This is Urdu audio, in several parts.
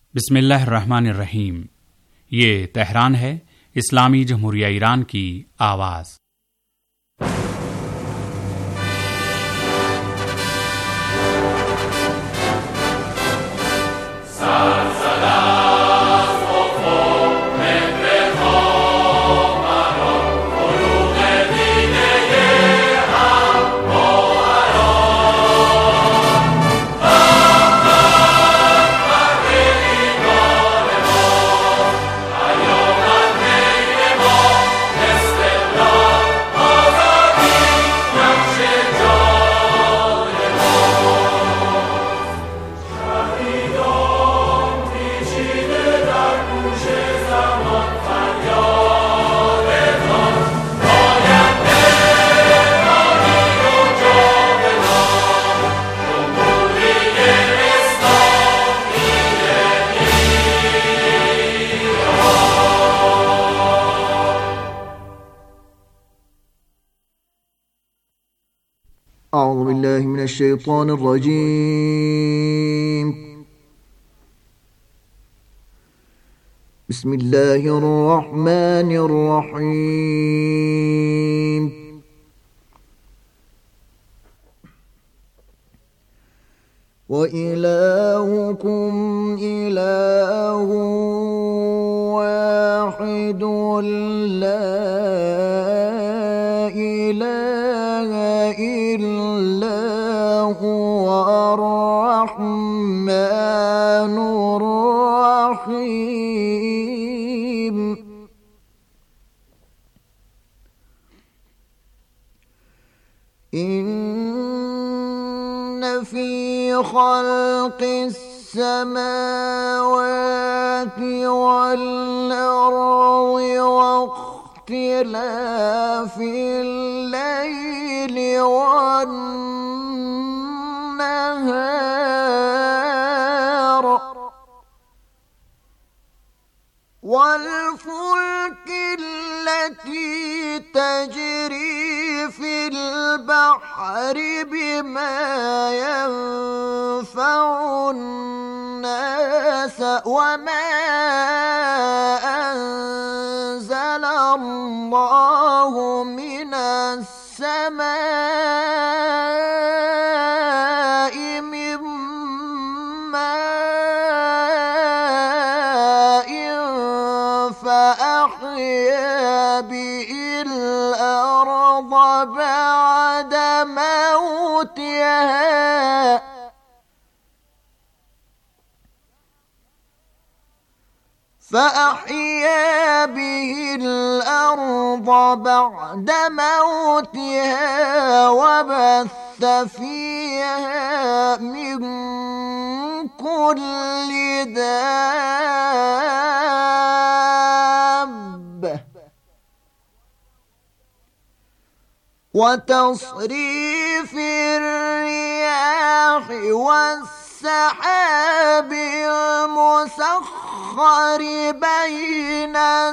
बिस्मिल्लाहिर्रहमानिर्रहीम। ये तेहरान है, इस्लामी जमहूरिया ईरान की आवाज़। أعوذ بالله من الشيطان الرجيم. بسم الله الرحمن الرحيم. وإلهكم إله واحد لا إله إلا هو الرحمن الرحيم. إن في خلق السماوات والأرض واختلاف الليل والنهار والفلك التي تجري في البحر بما ينفع الناس وما أنزل الله من السماء من ماء فأحيا به الأرض بعد موتها وبث فيها من كل دابة وتصريف الرياح والسحاب المسخر بين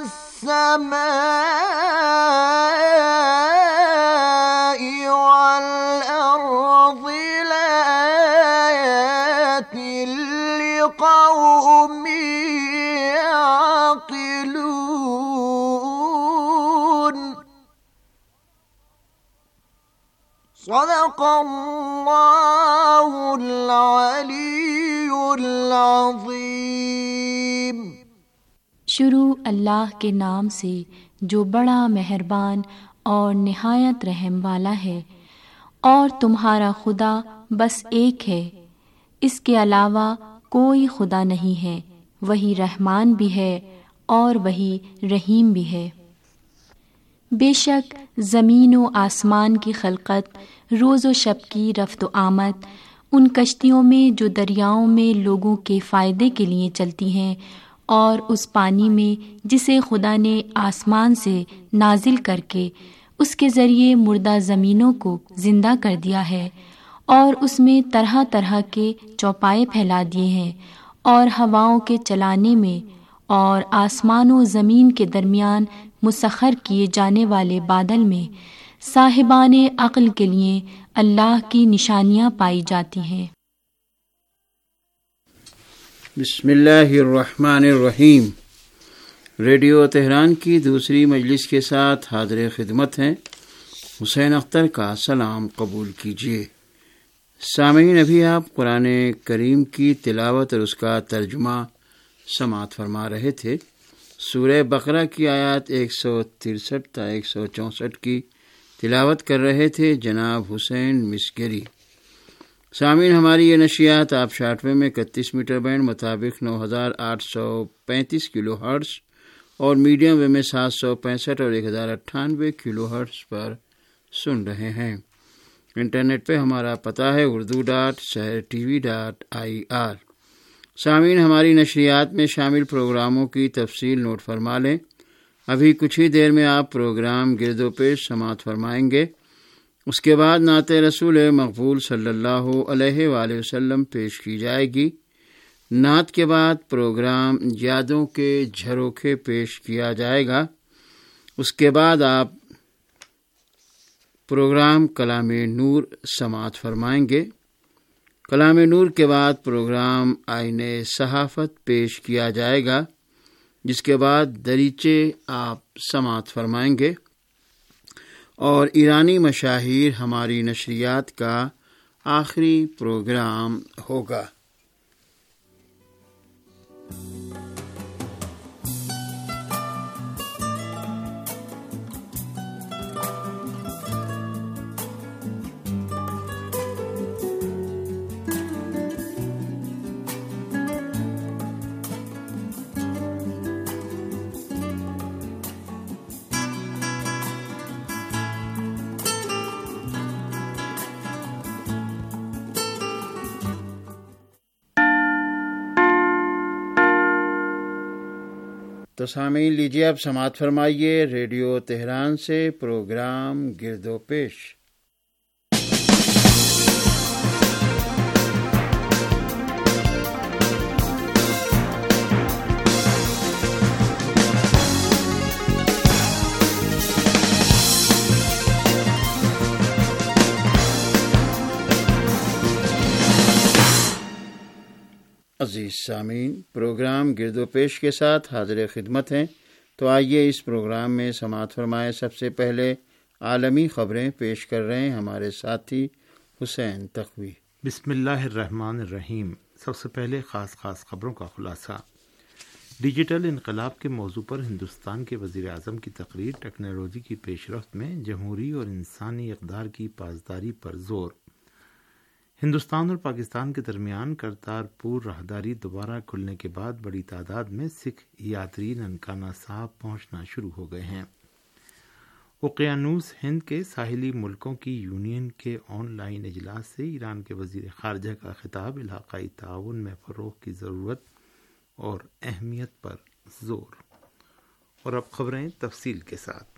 السماء والأرض لآيات لقوم يعقلون. صدق الله العلي العظيم. शुरू अल्लाह के नाम से जो बड़ा मेहरबान और निहायत रहम वाला है। और तुम्हारा खुदा बस एक है, इसके अलावा कोई खुदा नहीं है। वही रहमान भी है और वही रहीम भी है। बेशक ज़मीन व आसमान की खलकत, रोज़ व शब की रफ्त व आमद, उन कश्तियों में जो दरियाओं में लोगों के फ़ायदे के लिए चलती हैं, और उस पानी में जिसे खुदा ने आसमान से नाजिल करके उसके ज़रिए मुर्दा ज़मीनों को ज़िंदा कर दिया है, और उसमें तरह तरह के चौपाए फैला दिए हैं, और हवाओं के चलाने में और आसमान व ज़मीन के दरमियान मुसख्खर किए जाने वाले बादल में साहिबाने अक्ल के लिए अल्लाह की निशानियाँ पाई जाती हैं। بسم اللہ الرحمن الرحیم۔ ریڈیو تہران کی دوسری مجلس کے ساتھ حاضر خدمت ہیں، حسین اختر کا سلام قبول کیجیے۔ سامعین، ابھی آپ قرآن کریم کی تلاوت اور اس کا ترجمہ سماعت فرما رہے تھے۔ سورہ بقرہ کی آیات 163 تا 164 کی تلاوت کر رہے تھے جناب حسین مسگری۔ سامعین، ہماری یہ نشریات آپ شارٹ ویو میں 31 میٹر بینڈ مطابق 9835 کلو ہرٹز اور میڈیم ویو میں 765 اور 1098 کلو ہرٹز پر سن رہے ہیں۔ انٹرنیٹ پہ ہمارا پتہ ہے urdu.sehrtv.ir۔ سامعین، ہماری نشریات میں شامل پروگراموں کی تفصیل نوٹ فرما لیں۔ ابھی کچھ ہی دیر میں آپ پروگرام گرد و پیش سماعت فرمائیں گے۔ اس کے بعد نعت رسول مقبول صلی اللہ علیہ وآلہ وسلم پیش کی جائے گی۔ نعت کے بعد پروگرام یادوں کے جھروکے پیش کیا جائے گا۔ اس کے بعد آپ پروگرام کلام نور سماعت فرمائیں گے۔ کلام نور کے بعد پروگرام آئین صحافت پیش کیا جائے گا، جس کے بعد دریچے آپ سماعت فرمائیں گے اور ایرانی مشاہیر ہماری نشریات کا آخری پروگرام ہوگا۔ تو سامعین، لیجیے اب سماعت فرمائیے ریڈیو تہران سے پروگرام گرد و پیش۔ عزیز سامعین، پروگرام گرد و پیش کے ساتھ حاضر خدمت ہیں۔ تو آئیے اس پروگرام میں سماعت فرمائے۔ سب سے پہلے عالمی خبریں پیش کر رہے ہیں ہمارے ساتھی حسین تقوی۔ بسم اللہ الرحمن الرحیم۔ سب سے پہلے خاص خبروں کا خلاصہ۔ ڈیجیٹل انقلاب کے موضوع پر ہندوستان کے وزیر اعظم کی تقریر، ٹیکنالوجی کی پیش رفت میں جمہوری اور انسانی اقدار کی پاسداری پر زور۔ ہندوستان اور پاکستان کے درمیان کرتارپور راہداری دوبارہ کھلنے کے بعد بڑی تعداد میں سکھ یاتری ننکانہ صاحب پہنچنا شروع ہو گئے ہیں۔ اوقیانوس ہند کے ساحلی ملکوں کی یونین کے آن لائن اجلاس سے ایران کے وزیر خارجہ کا خطاب، علاقائی تعاون میں فروغ کی ضرورت اور اہمیت پر زور۔ اور اب خبریں تفصیل کے ساتھ۔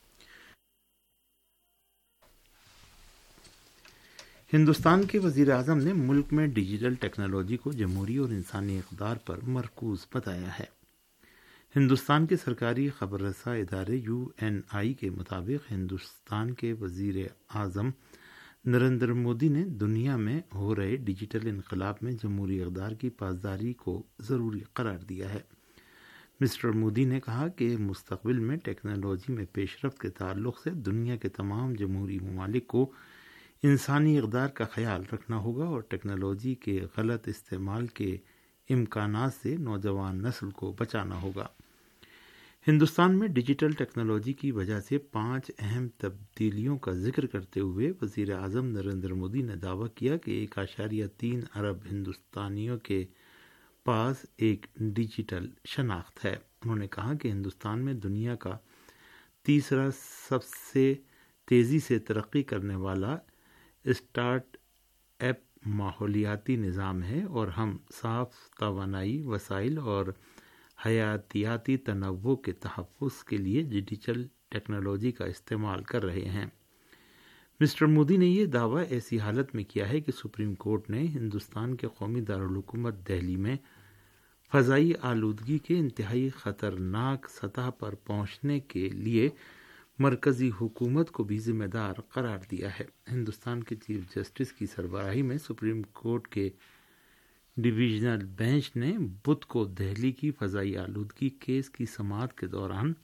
ہندوستان کے وزیر اعظم نے ملک میں ڈیجیٹل ٹیکنالوجی کو جمہوری اور انسانی اقدار پر مرکوز بتایا ہے۔ ہندوستان کے سرکاری خبر رساں ادارے UNI کے مطابق ہندوستان کے وزیر اعظم نریندر مودی نے دنیا میں ہو رہے ڈیجیٹل انقلاب میں جمہوری اقدار کی پاسداری کو ضروری قرار دیا ہے۔ مسٹر مودی نے کہا کہ مستقبل میں ٹیکنالوجی میں پیش رفت کے تعلق سے دنیا کے تمام جمہوری ممالک کو انسانی اقدار کا خیال رکھنا ہوگا اور ٹیکنالوجی کے غلط استعمال کے امکانات سے نوجوان نسل کو بچانا ہوگا۔ ہندوستان میں ڈیجیٹل ٹیکنالوجی کی وجہ سے 5 اہم تبدیلیوں کا ذکر کرتے ہوئے وزیر اعظم نریندر مودی نے دعویٰ کیا کہ 1.3 ارب ہندوستانیوں کے پاس ایک ڈیجیٹل شناخت ہے۔ انہوں نے کہا کہ ہندوستان میں دنیا کا تیسرا سب سے تیزی سے ترقی کرنے والا اسٹارٹ اپ ماحولیاتی نظام ہے اور ہم صاف توانائی وسائل اور حیاتیاتی تنوع کے تحفظ کے لیے ڈیجیٹل ٹیکنالوجی کا استعمال کر رہے ہیں۔ مسٹر مودی نے یہ دعویٰ ایسی حالت میں کیا ہے کہ سپریم کورٹ نے ہندوستان کے قومی دارالحکومت دہلی میں فضائی آلودگی کے انتہائی خطرناک سطح پر پہنچنے کے لیے مرکزی حکومت کو بھی ذمہ دار قرار دیا ہے۔ ہندوستان کے چیف جسٹس کی سربراہی میں سپریم کورٹ کے ڈویژنل بینچ نے بدھ کو دہلی کی فضائی آلودگی کیس کی سماعت کے دوران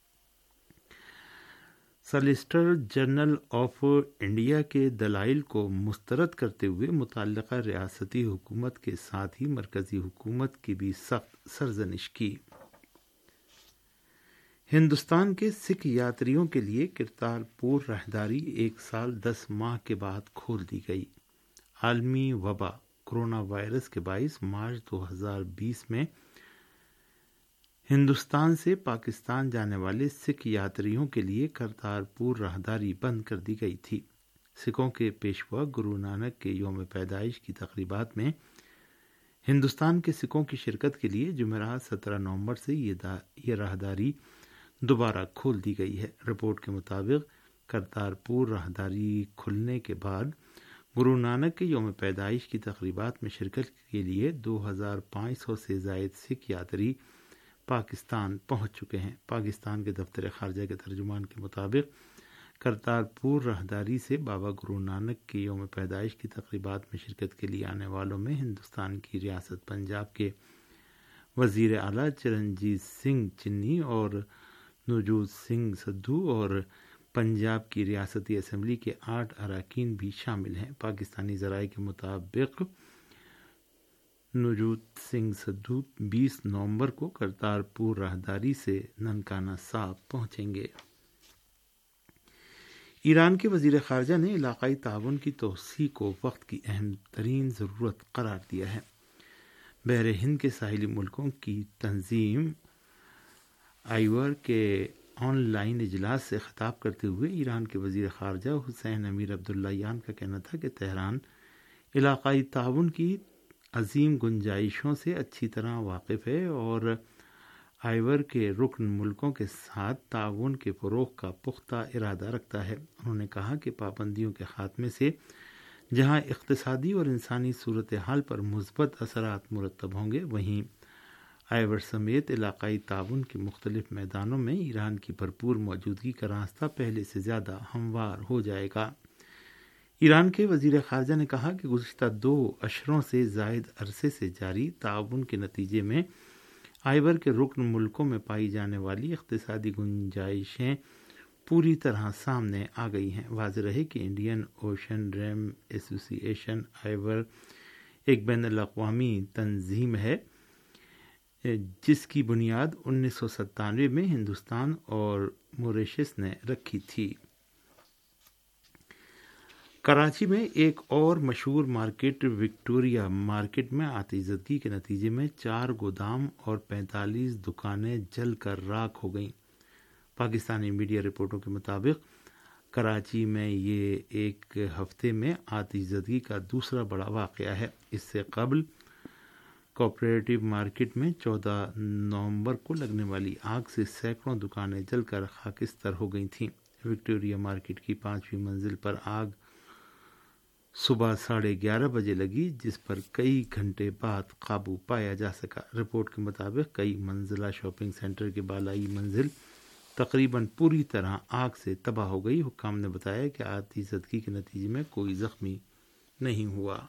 سالیسیٹر جنرل آف انڈیا کے دلائل کو مسترد کرتے ہوئے متعلقہ ریاستی حکومت کے ساتھ ہی مرکزی حکومت کی بھی سخت سرزنش کی۔ ہندوستان کے سکھ یاتریوں کے لیے کرتارپور راہداری 1 سال 10 ماہ کے بعد کھول دی گئی۔ عالمی وبا کورونا وائرس کے باعث مارچ 2020 میں ہندوستان سے پاکستان جانے والے سکھ یاتریوں کے لیے کرتارپور راہداری بند کر دی گئی تھی۔ سکھوں کے پیشوا گرو نانک کے یوم پیدائش کی تقریبات میں ہندوستان کے سکھوں کی شرکت کے لیے جمعرات 17 نومبر سے یہ راہداری دوبارہ کھول دی گئی ہے۔ رپورٹ کے مطابق کرتارپور راہداری کھلنے کے بعد گرو نانک کے یوم پیدائش کی تقریبات میں شرکت کے لیے 2500 سے زائد سکھ یاتری پاکستان پہنچ چکے ہیں۔ پاکستان کے دفتر خارجہ کے ترجمان کے مطابق کرتارپور راہداری سے بابا گرو نانک کے یوم پیدائش کی تقریبات میں شرکت کے لیے آنے والوں میں ہندوستان کی ریاست پنجاب کے وزیر اعلیٰ چرنجیت سنگھ چنی اور نوجوت سنگھ سدھو اور پنجاب کی ریاستی اسمبلی کے 8 اراکین بھی شامل ہیں۔ پاکستانی ذرائع کے مطابق نوجوت سنگھ سدھو 20 نومبر کو کرتارپور راہداری سے ننکانہ صاحب پہنچیں گے۔ ایران کے وزیر خارجہ نے علاقائی تعاون کی توسیع کو وقت کی اہم ترین ضرورت قرار دیا ہے۔ بحر ہند کے ساحلی ملکوں کی تنظیم آئیور کے آن لائن اجلاس سے خطاب کرتے ہوئے ایران کے وزیر خارجہ حسین امیر عبداللہیان کا کہنا تھا کہ تہران علاقائی تعاون کی عظیم گنجائشوں سے اچھی طرح واقف ہے اور آئیور کے رکن ملکوں کے ساتھ تعاون کے فروغ کا پختہ ارادہ رکھتا ہے۔ انہوں نے کہا کہ پابندیوں کے خاتمے سے جہاں اقتصادی اور انسانی صورتحال پر مثبت اثرات مرتب ہوں گے، وہیں آئیور سمیت علاقائی تعاون کے مختلف میدانوں میں ایران کی بھرپور موجودگی کا راستہ پہلے سے زیادہ ہموار ہو جائے گا۔ ایران کے وزیر خارجہ نے کہا کہ گزشتہ 2 اشروں سے زائد عرصے سے جاری تعاون کے نتیجے میں آئیور کے رکن ملکوں میں پائی جانے والی اقتصادی گنجائشیں پوری طرح سامنے آ گئی ہیں۔ واضح رہے کہ انڈین اوشن ریم ایسوسی ایشن آئیور ایک بین الاقوامی تنظیم ہے جس کی بنیاد 1997 میں ہندوستان اور موریشس نے رکھی تھی۔ کراچی میں ایک اور مشہور مارکیٹ وکٹوریا مارکیٹ میں آتش زدگی کے نتیجے میں 4 گودام اور 45 دکانیں جل کر راکھ ہو گئیں۔ پاکستانی میڈیا رپورٹوں کے مطابق کراچی میں یہ ایک ہفتے میں آتش زدگی کا دوسرا بڑا واقعہ ہے۔ اس سے قبل کوآپریٹو مارکیٹ میں 14 نومبر کو لگنے والی آگ سے سینکڑوں دکانیں جل کر خاکستر ہو گئی تھیں۔ وکٹوریا مارکیٹ کی 5ویں منزل پر آگ صبح 11:30 بجے لگی، جس پر کئی گھنٹے بعد قابو پایا جا سکا۔ رپورٹ کے مطابق کئی منزلہ شاپنگ سینٹر کی بالائی منزل تقریباً پوری طرح آگ سے تباہ ہو گئی۔ حکام نے بتایا کہ آتش زدگی کے نتیجے میں کوئی زخمی نہیں ہوا۔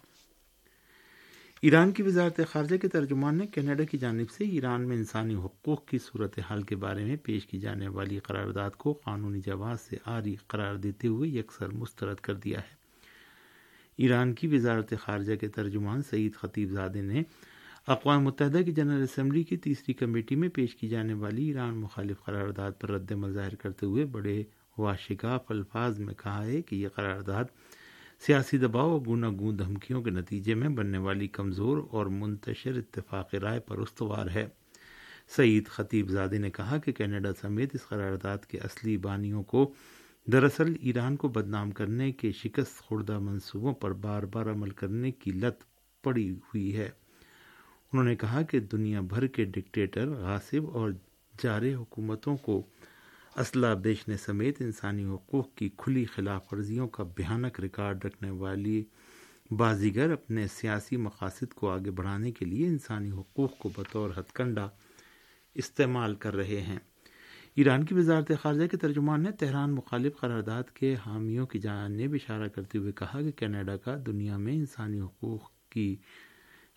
ایران کی وزارت خارجہ کے ترجمان نے کینیڈا کی جانب سے ایران میں انسانی حقوق کی صورتحال کے بارے میں پیش کی جانے والی قرارداد کو قانونی جواز سے عاری قرار دیتے ہوئے یکسر مسترد کر دیا ہے۔ ایران کی وزارت خارجہ کے ترجمان سعید خطیب زادے نے اقوام متحدہ کی جنرل اسمبلی کی 3ری کمیٹی میں پیش کی جانے والی ایران مخالف قرارداد پر رد عمل ظاہر کرتے ہوئے بڑے واشگاف الفاظ میں کہا ہے کہ یہ قرارداد سیاسی دباؤ اور گوناگون دھمکیوں کے نتیجے میں بننے والی کمزور اور منتشر اتفاق رائے پر استوار ہے۔ سعید خطیب زادے نے کہا کہ کینیڈا سمیت اس قرارداد کے اصلی بانیوں کو دراصل ایران کو بدنام کرنے کے شکست خوردہ منصوبوں پر بار بار عمل کرنے کی لت پڑی ہوئی ہے۔ انہوں نے کہا کہ دنیا بھر کے ڈکٹیٹر، غاصب اور جارح حکومتوں کو اسلحہ بیچنے سمیت انسانی حقوق کی کھلی خلاف ورزیوں کا بھیانک ریکارڈ رکھنے والی بازیگر اپنے سیاسی مقاصد کو آگے بڑھانے کے لیے انسانی حقوق کو بطور ہتھ کنڈا استعمال کر رہے ہیں۔ ایران کی وزارت خارجہ کے ترجمان نے تہران مخالف قرارداد کے حامیوں کی جانب اشارہ کرتے ہوئے کہا کہ کینیڈا کا دنیا میں انسانی حقوق کی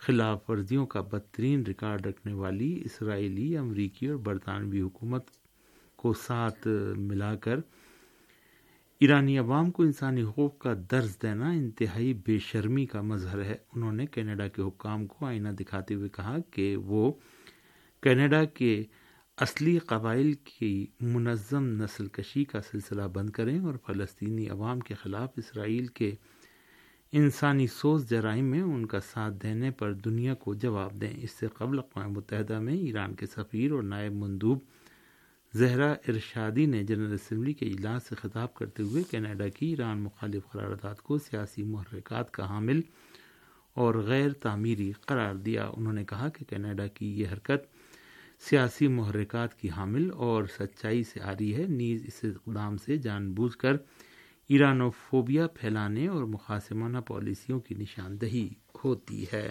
خلاف ورزیوں کا بدترین ریکارڈ رکھنے والی اسرائیلی، امریکی اور برطانوی حکومت کو ساتھ ملا کر ایرانی عوام کو انسانی حقوق کا درس دینا انتہائی بے شرمی کا مظہر ہے۔ انہوں نے کینیڈا کے حکام کو آئینہ دکھاتے ہوئے کہا کہ وہ کینیڈا کے اصلی قبائل کی منظم نسل کشی کا سلسلہ بند کریں اور فلسطینی عوام کے خلاف اسرائیل کے انسانی سوز جرائم میں ان کا ساتھ دینے پر دنیا کو جواب دیں۔ اس سے قبل اقوام متحدہ میں ایران کے سفیر اور نائب مندوب زہرا ارشادی نے جنرل اسمبلی کے اجلاس سے خطاب کرتے ہوئے کینیڈا کی ایران مخالف قرارداد کو سیاسی محرکات کا حامل اور غیر تعمیری قرار دیا۔ انہوں نے کہا کہ کینیڈا کی یہ حرکت سیاسی محرکات کی حامل اور سچائی سے عاری ہے، نیز اس اقدام سے جان بوجھ کر ایرانوفوبیا پھیلانے اور مخاصمانہ پالیسیوں کی نشاندہی ہوتی ہے۔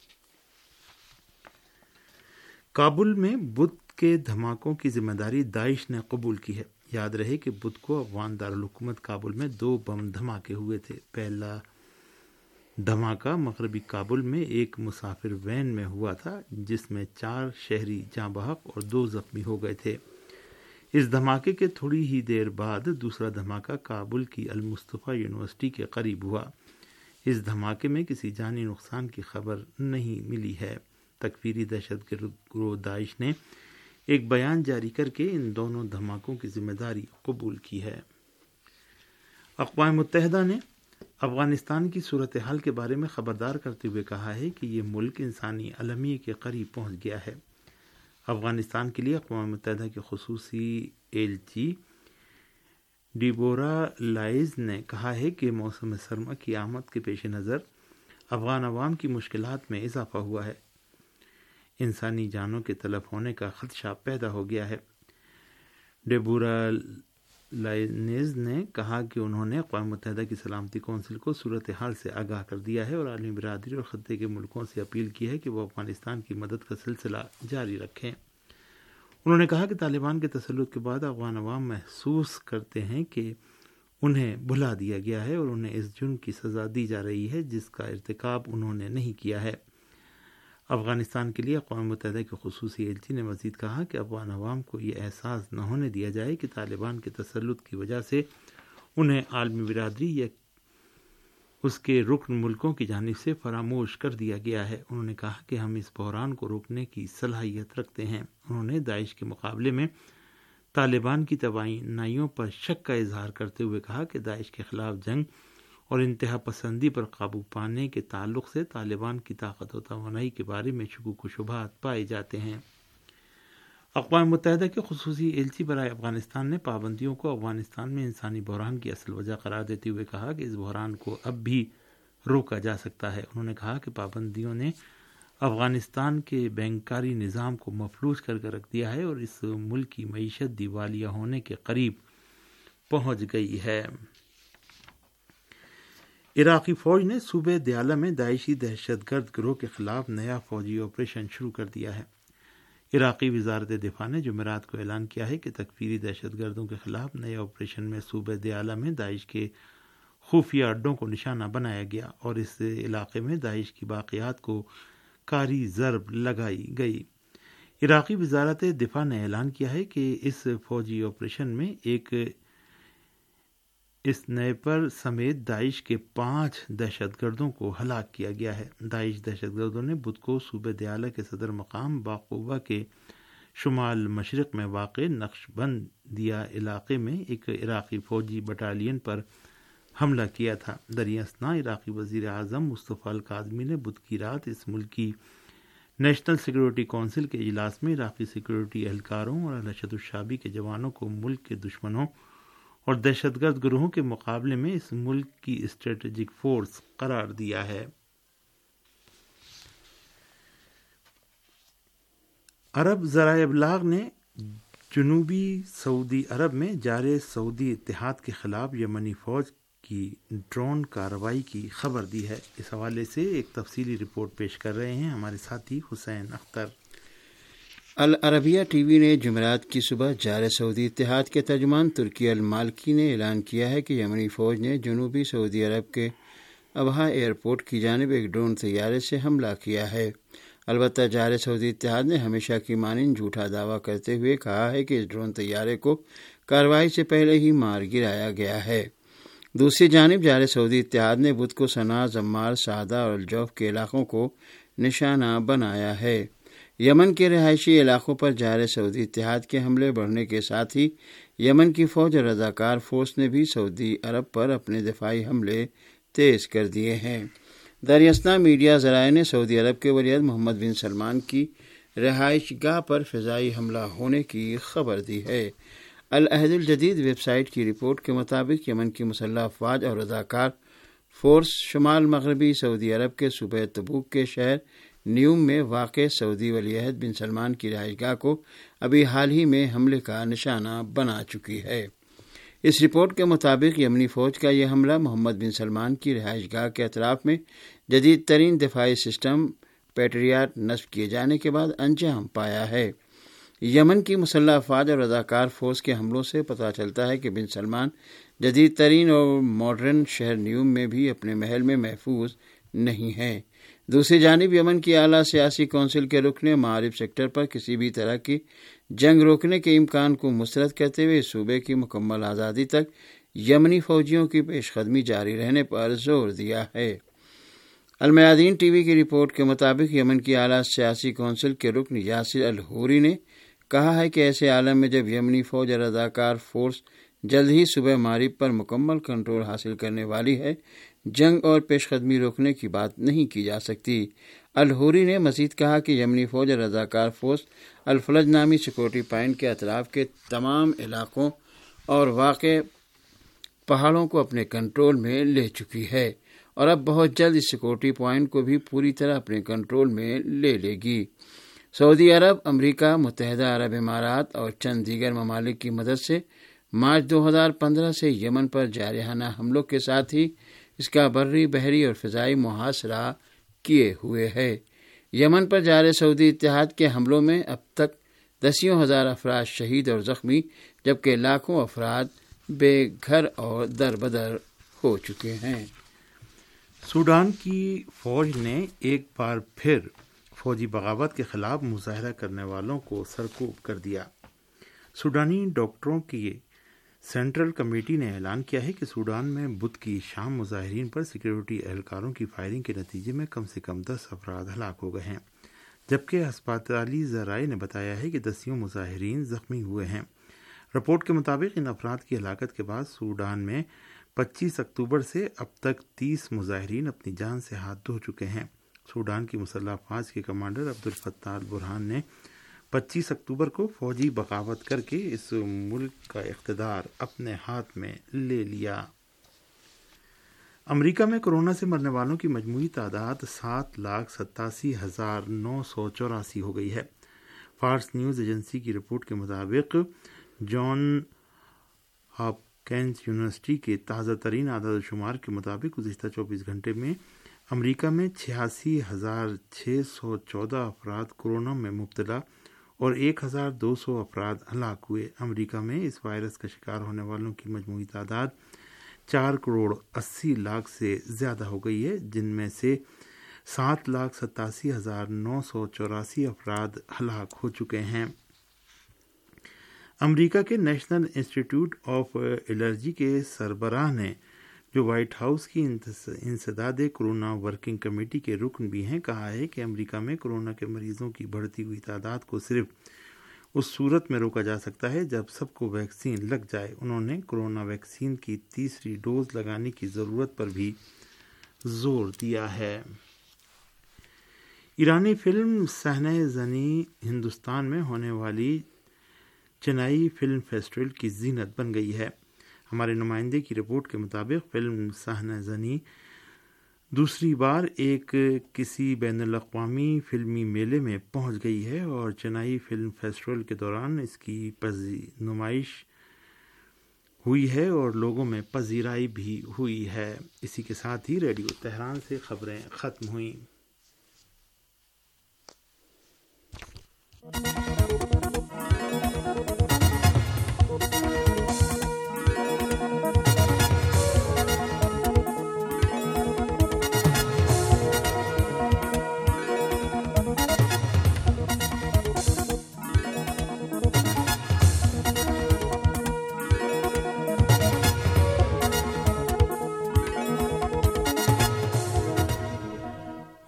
کابل میں بدھ کے دھماکوں کی ذمہ داری داعش نے قبول کی ہے۔ یاد رہے کہ بدھ کو افغان دارالحکومت کابل میں 2 بم دھماکے ہوئے تھے۔ پہلا دھماکہ مغربی کابل میں ایک مسافر وین میں ہوا تھا جس میں 4 شہری جاں بحق اور 2 زخمی ہو گئے تھے۔ اس دھماکے کے تھوڑی ہی دیر بعد دوسرا دھماکہ کابل کی المصطفیٰ یونیورسٹی کے قریب ہوا۔ اس دھماکے میں کسی جانی نقصان کی خبر نہیں ملی ہے۔ تکفیری دہشت گرد گروہ داعش نے ایک بیان جاری کر کے ان دونوں دھماکوں کی ذمہ داری قبول کی ہے۔ اقوام متحدہ نے افغانستان کی صورتحال کے بارے میں خبردار کرتے ہوئے کہا ہے کہ یہ ملک انسانی المیہ کے قریب پہنچ گیا ہے۔ افغانستان کے لیے اقوام متحدہ کے خصوصی ایلچی ڈیبورا لائز نے کہا ہے کہ موسم سرما کی آمد کے پیش نظر افغان عوام کی مشکلات میں اضافہ ہوا ہے، انسانی جانوں کے تلف ہونے کا خدشہ پیدا ہو گیا ہے۔ ڈیبورا لائنز نے کہا کہ انہوں نے اقوام متحدہ کی سلامتی کونسل کو صورتحال سے آگاہ کر دیا ہے اور عالمی برادری اور خطے کے ملکوں سے اپیل کی ہے کہ وہ افغانستان کی مدد کا سلسلہ جاری رکھیں۔ انہوں نے کہا کہ طالبان کے تسلط کے بعد افغان عوام محسوس کرتے ہیں کہ انہیں بھلا دیا گیا ہے اور انہیں اس جرم کی سزا دی جا رہی ہے جس کا ارتکاب انہوں نے نہیں کیا ہے۔ افغانستان کے لیے اقوام متحدہ کے خصوصی ایلچی نے مزید کہا کہ افغان عوام کو یہ احساس نہ ہونے دیا جائے کہ طالبان کے تسلط کی وجہ سے انہیں عالمی برادری یا اس کے رکن ملکوں کی جانب سے فراموش کر دیا گیا ہے۔ انہوں نے کہا کہ ہم اس بحران کو روکنے کی صلاحیت رکھتے ہیں۔ انہوں نے داعش کے مقابلے میں طالبان کی توانائیوں پر شک کا اظہار کرتے ہوئے کہا کہ داعش کے خلاف جنگ اور انتہا پسندی پر قابو پانے کے تعلق سے طالبان کی طاقت و توانائی کے بارے میں شکوک و شبہات پائے جاتے ہیں۔ اقوام متحدہ کے خصوصی ایلچی برائے افغانستان نے پابندیوں کو افغانستان میں انسانی بحران کی اصل وجہ قرار دیتے ہوئے کہا کہ اس بحران کو اب بھی روکا جا سکتا ہے۔ انہوں نے کہا کہ پابندیوں نے افغانستان کے بینکاری نظام کو مفلوج کر کے رکھ دیا ہے اور اس ملک کی معیشت دیوالیہ ہونے کے قریب پہنچ گئی ہے۔ عراقی فوج نے صوبے دیالہ میں داعشی دہشت گرد گروہ کے خلاف نیا فوجی آپریشن شروع کر دیا ہے۔ عراقی وزارت دفاع نے جمعرات کو اعلان کیا ہے کہ تکفیری دہشت گردوں کے خلاف نئے آپریشن میں صوبے دیالہ میں داعش کے خفیہ اڈوں کو نشانہ بنایا گیا اور اس علاقے میں داعش کی باقیات کو کاری ضرب لگائی گئی۔ عراقی وزارت دفاع نے اعلان کیا ہے کہ اس فوجی آپریشن میں ایک اسنائپر سمیت داعش کے 5 دہشت گردوں کو ہلاک کیا گیا ہے۔ داعش دہشت گردوں نے بدھ کو صوبہ دیالہ کے صدر مقام باقوبہ کے شمال مشرق میں واقع نقش بندیہ علاقے میں ایک عراقی فوجی بٹالین پر حملہ کیا تھا۔ دریں اثنا عراقی وزیر اعظم مصطفیٰ الکاظمی نے بدھ کی رات اس ملک کی نیشنل سیکورٹی کونسل کے اجلاس میں عراقی سیکورٹی اہلکاروں اور الاسد الشعبی کے جوانوں کو ملک کے دشمنوں اور دہشت گرد گروہوں کے مقابلے میں اس ملک کی اسٹریٹجک فورس قرار دیا ہے۔ عرب ذرائع ابلاغ نے جنوبی سعودی عرب میں جاری سعودی اتحاد کے خلاف یمنی فوج کی ڈرون کارروائی کی خبر دی ہے۔ اس حوالے سے ایک تفصیلی رپورٹ پیش کر رہے ہیں ہمارے ساتھی حسین اختر۔ العربیہ ٹی وی نے جمعرات کی صبح جارح سعودی اتحاد کے ترجمان ترکی المالکی نے اعلان کیا ہے کہ یمنی فوج نے جنوبی سعودی عرب کے ابہا ایئرپورٹ کی جانب ایک ڈرون طیارے سے حملہ کیا ہے۔ البتہ جارح سعودی اتحاد نے ہمیشہ کی مانند جھوٹا دعویٰ کرتے ہوئے کہا ہے کہ اس ڈرون طیارے کو کارروائی سے پہلے ہی مار گرایا گیا ہے۔ دوسری جانب جارح سعودی اتحاد نے بدھ کو صنعاء، زمار، سعدہ اور الجوف کے علاقوں کو نشانہ بنایا ہے۔ یمن کے رہائشی علاقوں پر جارح سعودی اتحاد کے حملے بڑھنے کے ساتھ ہی یمن کی فوج اور رضاکار فورس نے بھی سعودی عرب پر اپنے دفاعی حملے تیز کر دیے ہیں۔ دریاسنا میڈیا ذرائع نے سعودی عرب کے ولیعہد محمد بن سلمان کی رہائش گاہ پر فضائی حملہ ہونے کی خبر دی ہے۔ العہد الجدید ویب سائٹ کی رپورٹ کے مطابق یمن کی مسلح افواج اور رضاکار فورس شمال مغربی سعودی عرب کے صوبہ تبوک کے شہر نیوم میں واقع سعودی ولیعہد بن سلمان کی رہائش گاہ کو ابھی حال ہی میں حملے کا نشانہ بنا چکی ہے۔ اس رپورٹ کے مطابق یمنی فوج کا یہ حملہ محمد بن سلمان کی رہائش گاہ کے اطراف میں جدید ترین دفاعی سسٹم پیٹریاٹ نصب کیے جانے کے بعد انجام پایا ہے۔ یمن کی مسلح افواج اور رضاکار فورس کے حملوں سے پتہ چلتا ہے کہ بن سلمان جدید ترین اور ماڈرن شہر نیوم میں بھی اپنے محل میں محفوظ نہیں ہیں۔ دوسری جانب یمن کی اعلیٰ سیاسی کونسل کے رکن نے معارب سیکٹر پر کسی بھی طرح کی جنگ روکنے کے امکان کو مسترد کرتے ہوئے اس صوبے کی مکمل آزادی تک یمنی فوجیوں کی پیش قدمی جاری رہنے پر زور دیا ہے۔ المیادین ٹی وی کی رپورٹ کے مطابق یمن کی اعلیٰ سیاسی کونسل کے رکن یاسر الحوری نے کہا ہے کہ ایسے عالم میں جب یمنی فوج اور رضاکار فورس جلد ہی صبح مغرب پر مکمل کنٹرول حاصل کرنے والی ہے، جنگ اور پیش قدمی روکنے کی بات نہیں کی جا سکتی۔ الحوری نے مزید کہا کہ یمنی فوج اور رضاکار فورس الفلج نامی سیکورٹی پوائنٹ کے اطراف کے تمام علاقوں اور واقع پہاڑوں کو اپنے کنٹرول میں لے چکی ہے اور اب بہت جلد اس سیکورٹی پوائنٹ کو بھی پوری طرح اپنے کنٹرول میں لے لے گی۔ سعودی عرب، امریکہ، متحدہ عرب امارات اور چند دیگر ممالک کی مدد سے مارچ 2015 سے یمن پر جارحانہ حملوں کے ساتھ ہی اس کا بری، بحری اور فضائی محاصرہ کیے ہوئے ہے۔ یمن پر جارح سعودی اتحاد کے حملوں میں اب تک دسیوں ہزار افراد شہید اور زخمی، جبکہ لاکھوں افراد بے گھر اور در بدر ہو چکے ہیں۔ سوڈان کی فوج نے ایک بار پھر فوجی بغاوت کے خلاف مظاہرہ کرنے والوں کو سرکوب کر دیا۔ سوڈانی ڈاکٹروں کی سینٹرل کمیٹی نے اعلان کیا ہے کہ سوڈان میں بدھ کی شام مظاہرین پر سیکورٹی اہلکاروں کی فائرنگ کے نتیجے میں کم سے کم 10 افراد ہلاک ہو گئے ہیں، جبکہ ہسپتالی ذرائع نے بتایا ہے کہ دسیوں مظاہرین زخمی ہوئے ہیں۔ رپورٹ کے مطابق ان افراد کی ہلاکت کے بعد سوڈان میں 25 اکتوبر سے اب تک 30 مظاہرین اپنی جان سے ہاتھ دھو چکے ہیں۔ سوڈان کی مسلح افواج کے کمانڈر عبدالفتاح البرہان نے 25 اکتوبر کو فوجی بغاوت کر کے اس ملک کا اقتدار اپنے ہاتھ میں لے لیا۔ امریکہ میں کورونا سے مرنے والوں کی مجموعی تعداد 7,87,984 ہو گئی ہے۔ فارس نیوز ایجنسی کی رپورٹ کے مطابق جان ہاپکنز یونیورسٹی کے تازہ ترین اعداد و شمار کے مطابق گزشتہ 24 گھنٹے میں امریکہ میں 86,614 افراد کورونا میں مبتلا اور 1,200 افراد ہلاک ہوئے۔ امریکہ میں اس وائرس کا شکار ہونے والوں کی مجموعی تعداد 4,80,00,000 سے زیادہ ہو گئی ہے، جن میں سے 7,87,984 افراد ہلاک ہو چکے ہیں۔ امریکہ کے نیشنل انسٹی ٹیوٹ آف الرجی کے سربراہ نے، جو وائٹ ہاؤس کی انسداد کورونا ورکنگ کمیٹی کے رکن بھی ہیں، کہا ہے کہ امریکہ میں کورونا کے مریضوں کی بڑھتی ہوئی تعداد کو صرف اس صورت میں روکا جا سکتا ہے جب سب کو ویکسین لگ جائے۔ انہوں نے کورونا ویکسین کی تیسری ڈوز لگانے کی ضرورت پر بھی زور دیا ہے۔ ایرانی فلم صحنہ زنی ہندوستان میں ہونے والی چنائی فلم فیسٹیول کی زینت بن گئی ہے۔ ہمارے نمائندے کی رپورٹ کے مطابق فلم صحنہ زنی دوسری بار ایک کسی بین الاقوامی فلمی میلے میں پہنچ گئی ہے اور چنائی فلم فیسٹیول کے دوران اس کی نمائش ہوئی ہے اور لوگوں میں پذیرائی بھی ہوئی ہے۔ اسی کے ساتھ ہی ریڈیو تہران سے خبریں ختم ہوئیں۔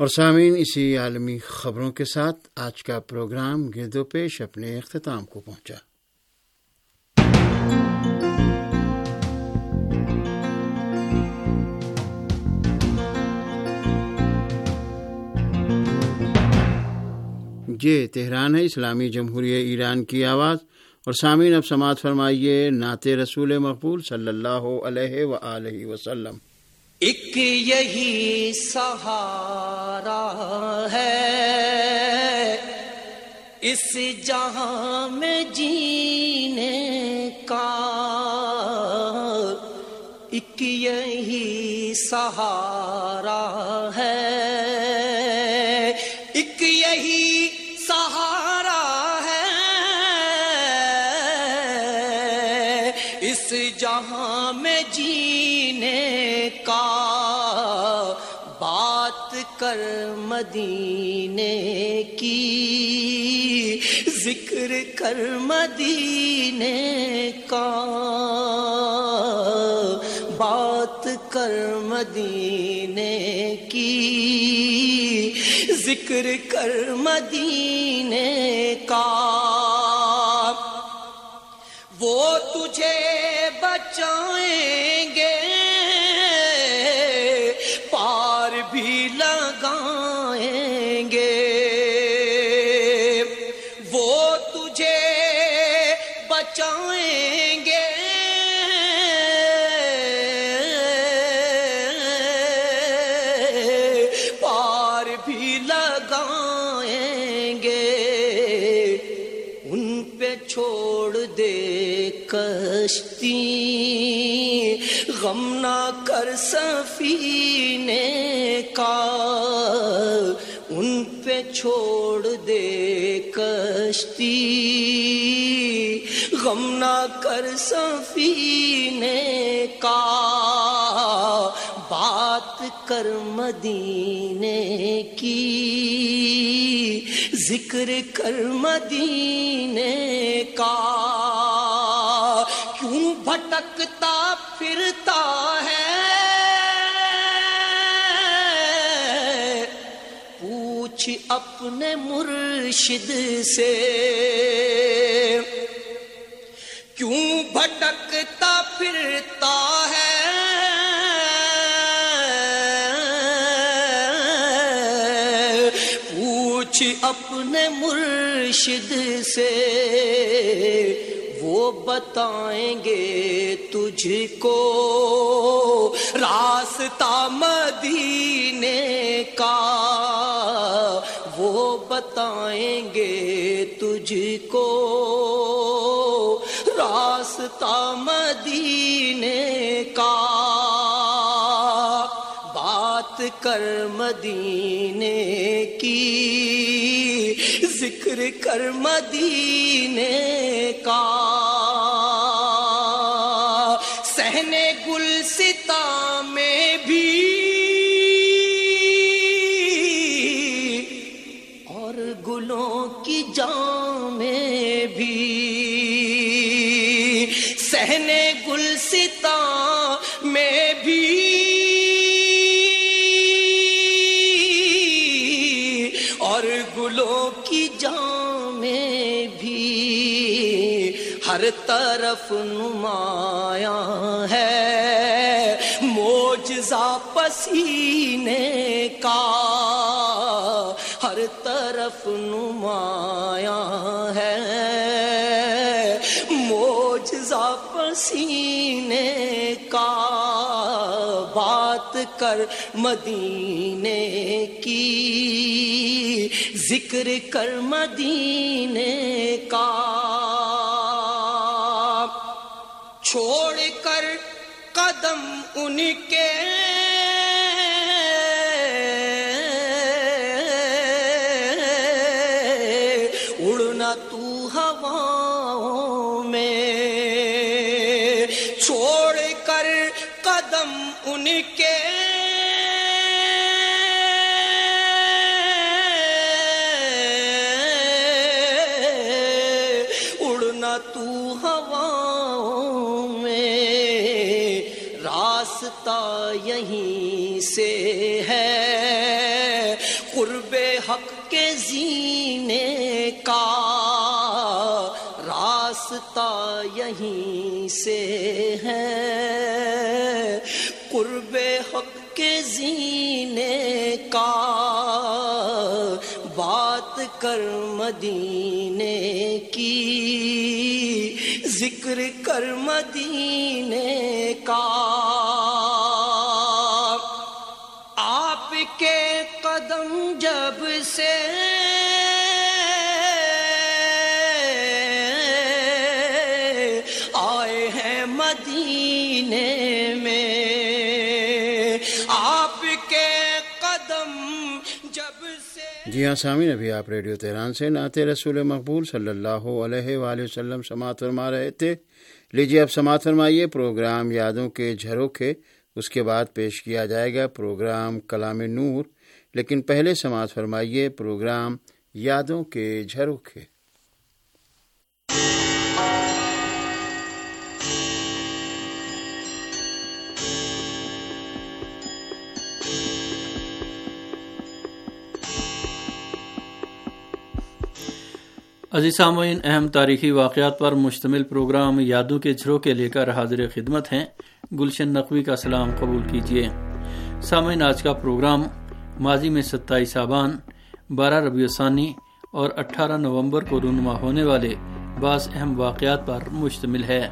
اور سامعین، اسی عالمی خبروں کے ساتھ آج کا پروگرام گرد و پیش اپنے اختتام کو پہنچا۔ یہ تہران ہے، اسلامی جمہوریہ ایران کی آواز۔ اور سامعین، اب سماعت فرمائیے نعت رسول مقبول صلی اللہ علیہ وآلہ وسلم۔ ایک یہی سہارا ہے اس جہاں میں جینے کا، ایک یہی سہارا ہے، ایک یہی سہارا ہے اس جہاں میں جینے کا، بات کر مدینے کی، ذکر کر مدینے کا، بات کر مدینے کی، ذکر کر مدینے کا، وہ تجھے بچائیں گے، پار بھی لگائیں گے، وہ تجھے بچائیں گے، پار بھی لگائیں گے، ان پہ چھوڑ دے کشتی، غم نہ کر سفینے کا، ان پہ چھوڑ دے کشتی، غم نہ کر سفینے کا، بات کر مدینے کی، ذکر کر مدینے کا، کیوں بھٹکتا پھرتا ہے، پوچھ اپنے مرشد سے، کیوں بھٹکتا پھرتا ہے، پوچھ اپنے مرشد سے، وہ بتائیں گے تجھ کو راستہ مدینے کا، وہ بتائیں گے تجھ کو راستہ مدینے کا، بات کر مدینے کی، ذکر کر مدینے کا، صحن گلستاں میں بھی اور گلوں کی جام میں بھی، صحن گلستاں میں بھی اور گلوں کی جام میں بھی، ہر طرف نمایاں ہے معجزہ پسینے کا، ہر طرف نمایاں ہے معجزہ پسینے کا، بات کر مدینے کی، ذکر کر مدینے کا، چھوڑ کر قدم ان کے اڑنا تو ہواؤں میں، چھوڑ کر قدم ان کے اڑنا تو ہواؤں میں، راستہ یہیں سے ہے زینے کا راستہ یہیں سے ہے، قرب حق کے زینے کا بات کر مدینے کی، ذکر کر مدینے کا۔ آپ کے قدم جب سے آئے ہیں مدینے میں، آپ کے قدم جب سے۔ جی ہاں سامعین، ابھی آپ ریڈیو تہران سے نعت رسول مقبول صلی اللہ علیہ وآلہ وسلم سماعت فرما رہے تھے۔ لیجیے اب سماعت فرمائیے پروگرام یادوں کے جھروکے، اس کے بعد پیش کیا جائے گا پروگرام کلام نور، لیکن پہلے سماعت فرمائیے پروگرام یادوں کے جھروکے۔ عزیز سامعین، اہم تاریخی واقعات پر مشتمل پروگرام یادوں کے جھروکے لے کر حاضر خدمت ہیں۔ گلشن نقوی کا سلام قبول کیجیے۔ سامعین، آج کا پروگرام ماضی میں 27 آبان، 12 ربیع الثانی اور 18 نومبر کو رونما ہونے والے بعض اہم واقعات پر مشتمل ہے۔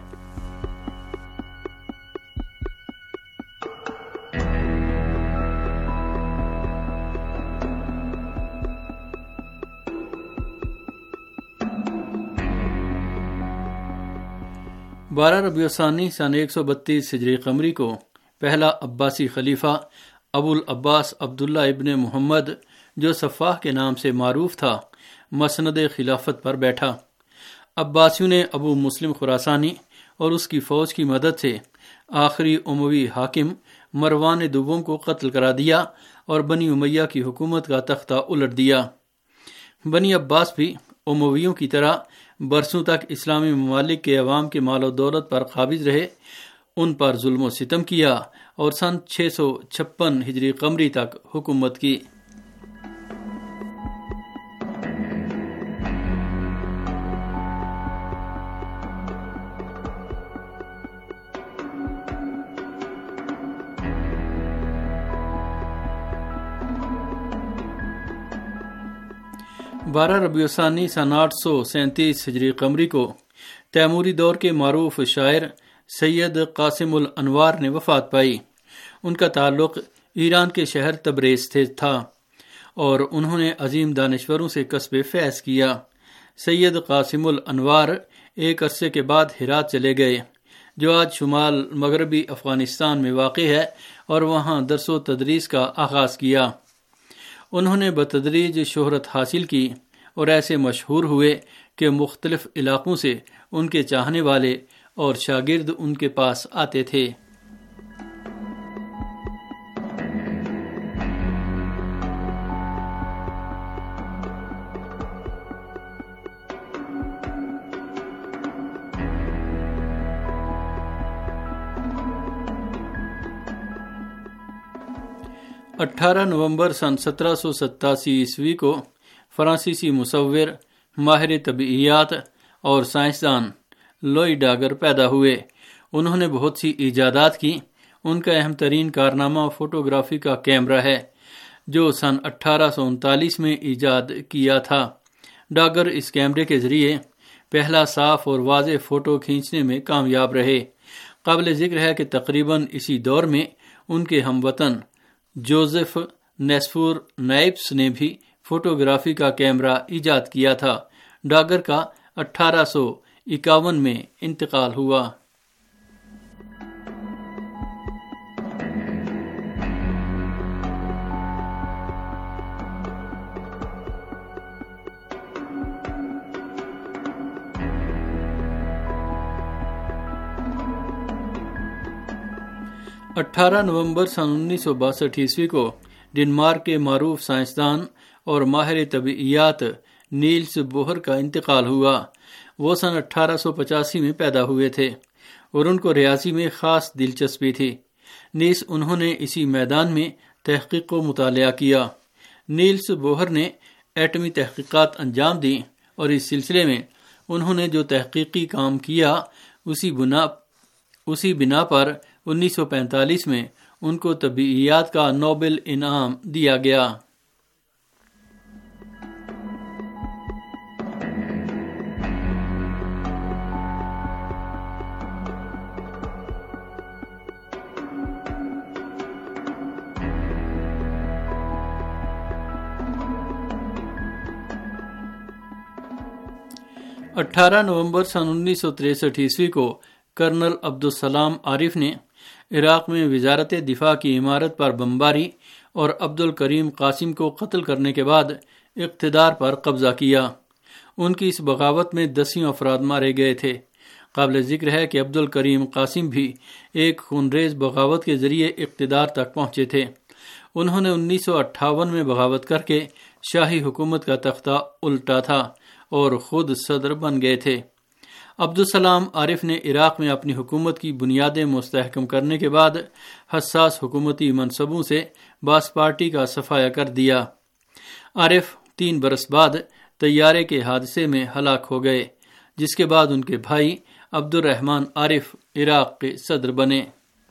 بارہ ربیع الثانی سن 132 ہجری قمری کو پہلا عباسی خلیفہ ابو العباس عبداللہ ابن محمد، جو صفاح کے نام سے معروف تھا، مسند خلافت پر بیٹھا۔ عباسیوں نے ابو مسلم خراسانی اور اس کی فوج کی مدد سے آخری اموی حاکم مروان دوم کو قتل کرا دیا اور بنی امیہ کی حکومت کا تختہ الٹ دیا۔ بنی عباس بھی امویوں کی طرح برسوں تک اسلامی ممالک کے عوام کے مال و دولت پر قابض رہے، ان پر ظلم و ستم کیا اور سن 656 ہجری قمری تک حکومت کی۔ بارہ ربیع الثانی سن 837 ہجری قمری کو تیموری دور کے معروف شاعر سید قاسم الانوار نے وفات پائی۔ ان کا تعلق ایران کے شہر تبریز سے تھا اور انہوں نے عظیم دانشوروں سے کسب فیض کیا۔ سید قاسم الانوار ایک عرصے کے بعد ہرات چلے گئے، جو آج شمال مغربی افغانستان میں واقع ہے، اور وہاں درس و تدریس کا آغاز کیا۔ انہوں نے بتدریج شہرت حاصل کی اور ایسے مشہور ہوئے کہ مختلف علاقوں سے ان کے چاہنے والے اور شاگرد ان کے پاس آتے تھے۔ اٹھارہ نومبر سن 1787 عیسوی کو فرانسیسی مصور، ماہر طبیعیات اور سائنسدان لوئی ڈاگر پیدا ہوئے۔ انہوں نے بہت سی ایجادات کی۔ ان کا اہم ترین کارنامہ فوٹوگرافی کا کیمرہ ہے، جو سن 1839 میں ایجاد کیا تھا۔ ڈاگر اس کیمرے کے ذریعے پہلا صاف اور واضح فوٹو کھینچنے میں کامیاب رہے۔ قابل ذکر ہے کہ تقریباً اسی دور میں ان کے ہم وطن جوزف نیسفور نائبس نے بھی فوٹوگرافی کا کیمرہ ایجاد کیا تھا۔ ڈاگر کا 1851 میں انتقال ہوا۔ اٹھارہ نومبر سن 1962 عیسوی کو ڈنمارک کے معروف سائنسدان اور ماہر طبیعیات نیلس بوہر کا انتقال ہوا۔ وہ سن 1885 میں پیدا ہوئے تھے اور ان کو ریاضی میں خاص دلچسپی تھی، نیز انہوں نے اسی میدان میں تحقیق و مطالعہ کیا۔ نیلس بوہر نے ایٹمی تحقیقات انجام دیں، اور اس سلسلے میں انہوں نے جو تحقیقی کام کیا اسی بنا پر 1945 میں ان کو طبیعیات کا نوبل انعام دیا گیا۔ 18 نومبر سن 1963 کو کرنل عبدالسلام عارف نے عراق میں وزارت دفاع کی عمارت پر بمباری اور عبدالکریم قاسم کو قتل کرنے کے بعد اقتدار پر قبضہ کیا۔ ان کی اس بغاوت میں 10 افراد مارے گئے تھے۔ قابل ذکر ہے کہ عبدالکریم قاسم بھی ایک خونریز بغاوت کے ذریعے اقتدار تک پہنچے تھے۔ انہوں نے 1958 میں بغاوت کر کے شاہی حکومت کا تختہ الٹا تھا اور خود صدر بن گئے تھے۔ عبدالسلام عارف نے عراق میں اپنی حکومت کی بنیادیں مستحکم کرنے کے بعد حساس حکومتی منصبوں سے باس پارٹی کا صفایا کر دیا۔ عارف 3 برس بعد طیارے کے حادثے میں ہلاک ہو گئے، جس کے بعد ان کے بھائی عبد الرحمن عارف عراق کے صدر بنے۔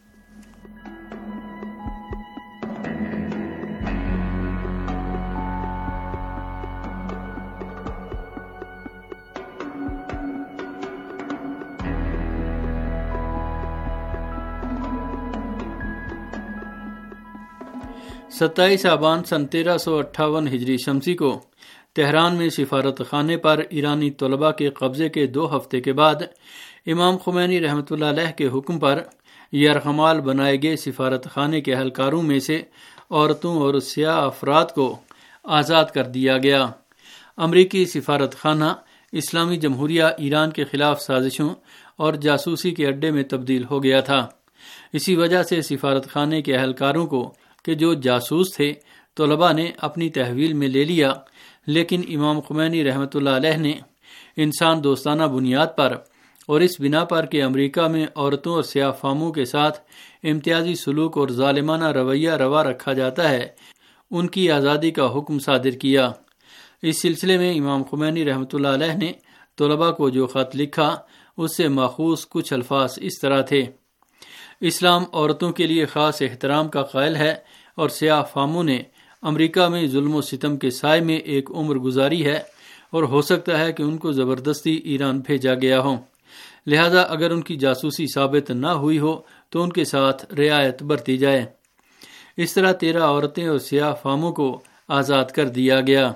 ستائیس آبان سن 1358 ہجری شمسی کو تہران میں سفارت خانے پر ایرانی طلباء کے قبضے کے 2 ہفتے کے بعد امام خمینی رحمۃ اللہ علیہ کے حکم پر یرغمال بنائے گئے سفارت خانے کے اہلکاروں میں سے عورتوں اور سیاہ افراد کو آزاد کر دیا گیا۔ امریکی سفارت خانہ اسلامی جمہوریہ ایران کے خلاف سازشوں اور جاسوسی کے اڈے میں تبدیل ہو گیا تھا۔ اسی وجہ سے سفارت خانے کے اہلکاروں کو کہ جو جاسوس تھے طلباء نے اپنی تحویل میں لے لیا، لیکن امام خمینی رحمۃ اللہ علیہ نے انسان دوستانہ بنیاد پر اور اس بنا پر کہ امریکہ میں عورتوں اور سیاہ فاموں کے ساتھ امتیازی سلوک اور ظالمانہ رویہ روا رکھا جاتا ہے، ان کی آزادی کا حکم صادر کیا۔ اس سلسلے میں امام خمینی رحمۃ اللہ علیہ نے طلباء کو جو خط لکھا اس سے ماخوذ کچھ الفاظ اس طرح تھے: اسلام عورتوں کے لیے خاص احترام کا قائل ہے اور سیاہ فاموں نے امریکہ میں ظلم و ستم کے سائے میں ایک عمر گزاری ہے، اور ہو سکتا ہے کہ ان کو زبردستی ایران بھیجا گیا ہو، لہذا اگر ان کی جاسوسی ثابت نہ ہوئی ہو تو ان کے ساتھ رعایت برتی جائے۔ اس طرح 13 عورتیں اور سیاہ فاموں کو آزاد کر دیا گیا۔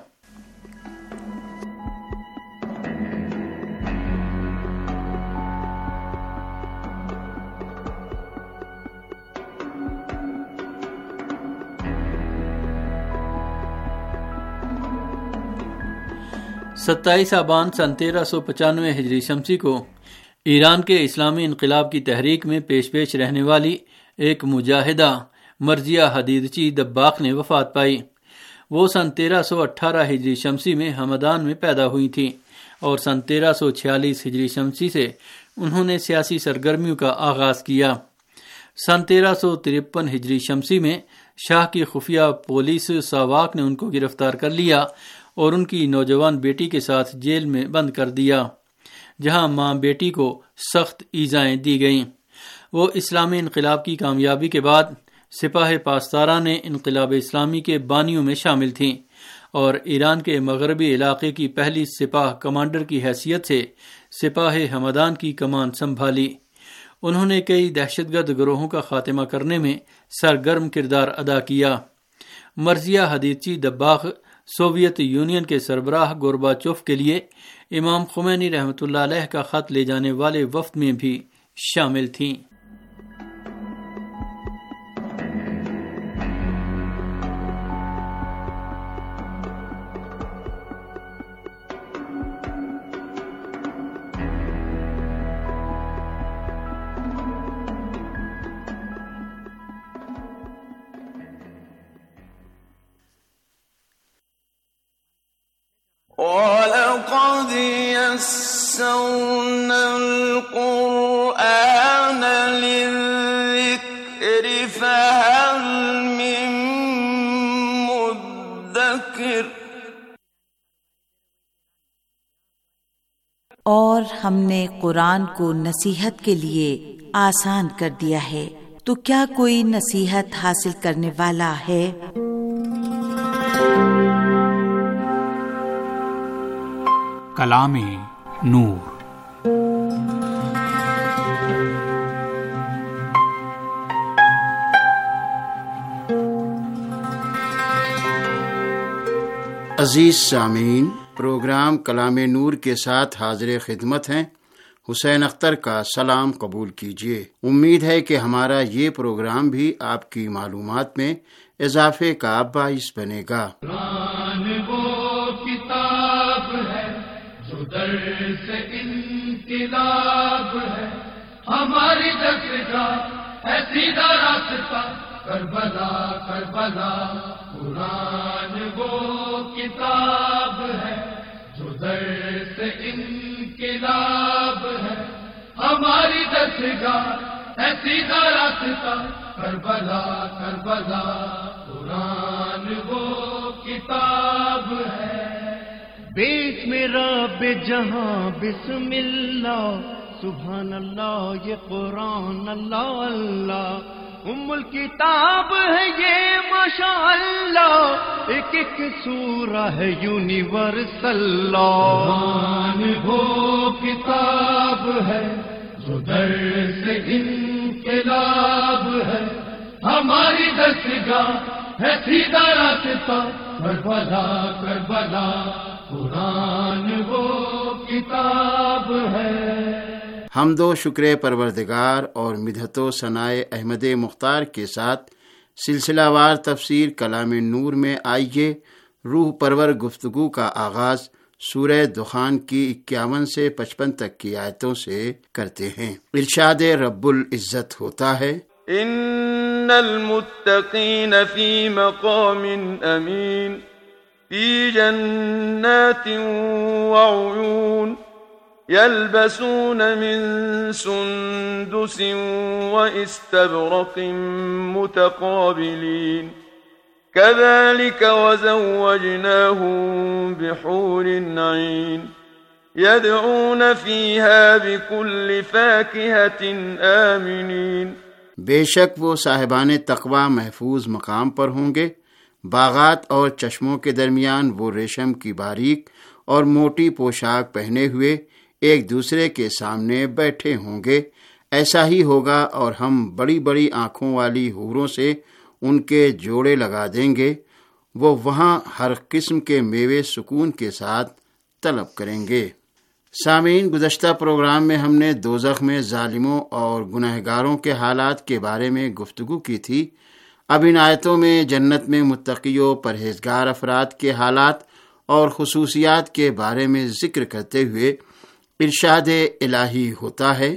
ستائیس آبان سن 1395 ہجری شمسی کو ایران کے اسلامی انقلاب کی تحریک میں پیش رہنے والی ایک مجاہدہ مرضیہ حدیدچی دباغ نے وفات پائی۔ وہ سن 1318 ہجری شمسی میں ہمدان میں پیدا ہوئی تھیں اور سن 1346 ہجری شمسی سے انہوں نے سیاسی سرگرمیوں کا آغاز کیا۔ سن 1353 ہجری شمسی میں شاہ کی خفیہ پولیس ساواک نے ان کو گرفتار کر لیا اور ان کی نوجوان بیٹی کے ساتھ جیل میں بند کر دیا، جہاں ماں بیٹی کو سخت ایذائیں دی گئیں۔ وہ اسلامی انقلاب کی کامیابی کے بعد سپاہ پاسداران انقلاب اسلامی کے بانیوں میں شامل تھیں اور ایران کے مغربی علاقے کی پہلی سپاہ کمانڈر کی حیثیت سے سپاہ ہمدان کی کمان سنبھالی۔ انہوں نے کئی دہشت گرد گروہوں کا خاتمہ کرنے میں سرگرم کردار ادا کیا۔ Marzieh Hadidchi Dabbagh Soviet Union کے سربراہ گورباچوف کے لیے امام خمینی رحمۃ اللہ علیہ کا خط لے جانے والے وفد میں بھی شامل تھیں۔ وَلَقَدْ يَسَّرْنَا الْقُرْآنَ لِلذِّكْرِ فَهَلْ مِن مُّدَّكِرٍ اور ہم نے قرآن کو نصیحت کے لیے آسان کر دیا ہے، تو کیا کوئی نصیحت حاصل کرنے والا ہے؟ کلام نور۔ عزیز سامعین، پروگرام کلام نور کے ساتھ حاضر خدمت ہیں۔ حسین اختر کا سلام قبول کیجیے۔ امید ہے کہ ہمارا یہ پروگرام بھی آپ کی معلومات میں اضافے کا باعث بنے گا۔ قرآن وہ کتاب ہے جو درس انقلاب ہے، ہماری دستگاہ ہے سیدھا راستہ، کربلا کربلا۔ قرآن وہ کتاب ہے جو درس انقلاب ہے، ہماری دستگاہ ہے سیدھا راستہ، کربلا کربلا۔ قرآن وہ کتاب ہے۔ بسم رب جہاں بسم اللہ، سبحان اللہ یہ قرآن اللہ اللہ۔ الکتاب ہے یہ ماشاء اللہ، ایک ایک سورہ ہے یونیورسل لا۔ قرآن وہ کتاب ہے جو درس انقلاب ہے، ہماری دستگاہ ہے سیدھا راستہ، کربلا کربلا۔ قرآن وہ کتاب ہے۔ حمد و شکر پروردگار اور مدحت و ثنائے احمد مختار کے ساتھ سلسلہ وار تفسیر کلام نور میں آئیے روح پرور گفتگو کا آغاز سورہ دخان کی 51 سے 55 تک کی آیتوں سے کرتے ہیں۔ ارشاد رب العزت ہوتا ہے، ان المتقین فی مقام امین فی جنات وعیون يلبسون من سندس واستبرق متقابلين كذلك وزوجناهم بحور عين يدعون فيها بكل فاكهة آمنين۔ بے شک وہ صاحبان تقوی محفوظ مقام پر ہوں گے، باغات اور چشموں کے درمیان وہ ریشم کی باریک اور موٹی پوشاک پہنے ہوئے ایک دوسرے کے سامنے بیٹھے ہوں گے۔ ایسا ہی ہوگا، اور ہم بڑی بڑی آنکھوں والی حوروں سے ان کے جوڑے لگا دیں گے، وہ وہاں ہر قسم کے میوے سکون کے ساتھ طلب کریں گے۔ سامعین، گزشتہ پروگرام میں ہم نے دوزخ میں ظالموں اور گنہگاروں کے حالات کے بارے میں گفتگو کی تھی۔ اب ان آیتوں میں جنت میں متقیوں پرہیزگار افراد کے حالات اور خصوصیات کے بارے میں ذکر کرتے ہوئے ارشاد الہی ہوتا ہے،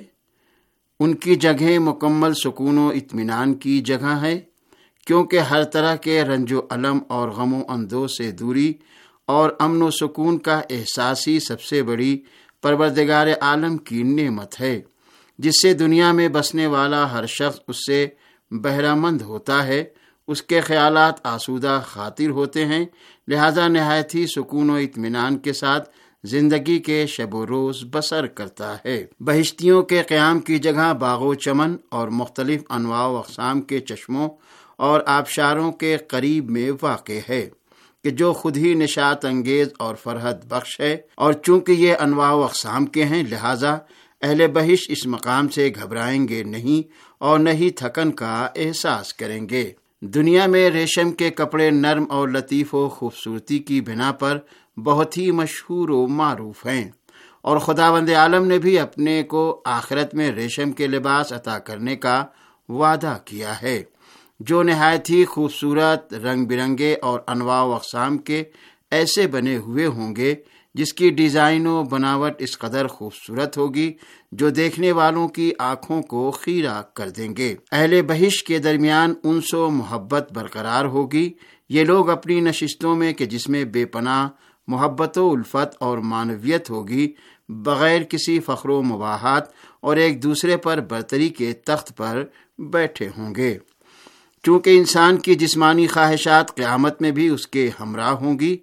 ان کی جگہیں مکمل سکون و اطمینان کی جگہ ہے، کیونکہ ہر طرح کے رنج و الم اور غم و اندوہ سے دوری اور امن و سکون کا احساس ہی سب سے بڑی پروردگار عالم کی نعمت ہے، جس سے دنیا میں بسنے والا ہر شخص اس سے بہرہ مند ہوتا ہے، اس کے خیالات آسودہ خاطر ہوتے ہیں، لہذا نہایت ہی سکون و اطمینان کے ساتھ زندگی کے شب و روز بسر کرتا ہے۔ بہشتیوں کے قیام کی جگہ باغ و چمن اور مختلف انواع و اقسام کے چشموں اور آبشاروں کے قریب میں واقع ہے، کہ جو خود ہی نشاط انگیز اور فرحت بخش ہے، اور چونکہ یہ انواع و اقسام کے ہیں لہٰذا اہل بہشت اس مقام سے گھبرائیں گے نہیں اور نہ ہی تھکن کا احساس کریں گے۔ دنیا میں ریشم کے کپڑے نرم اور لطیف و خوبصورتی کی بنا پر بہت ہی مشہور و معروف ہیں، اور خداوند عالم نے بھی اپنے کو آخرت میں ریشم کے لباس عطا کرنے کا وعدہ کیا ہے، جو نہایت ہی خوبصورت، رنگ برنگے اور انواع و اقسام کے ایسے بنے ہوئے ہوں گے جس کی ڈیزائن و بناوٹ اس قدر خوبصورت ہوگی جو دیکھنے والوں کی آنکھوں کو خیرہ کر دیں گے۔ اہل بہشت کے درمیان انس و محبت برقرار ہوگی۔ یہ لوگ اپنی نشستوں میں کہ جس میں بے پناہ محبت و الفت اور معنویت ہوگی، بغیر کسی فخر و مباحات اور ایک دوسرے پر برتری کے تخت پر بیٹھے ہوں گے۔ چونکہ انسان کی جسمانی خواہشات قیامت میں بھی اس کے ہمراہ ہوں گی،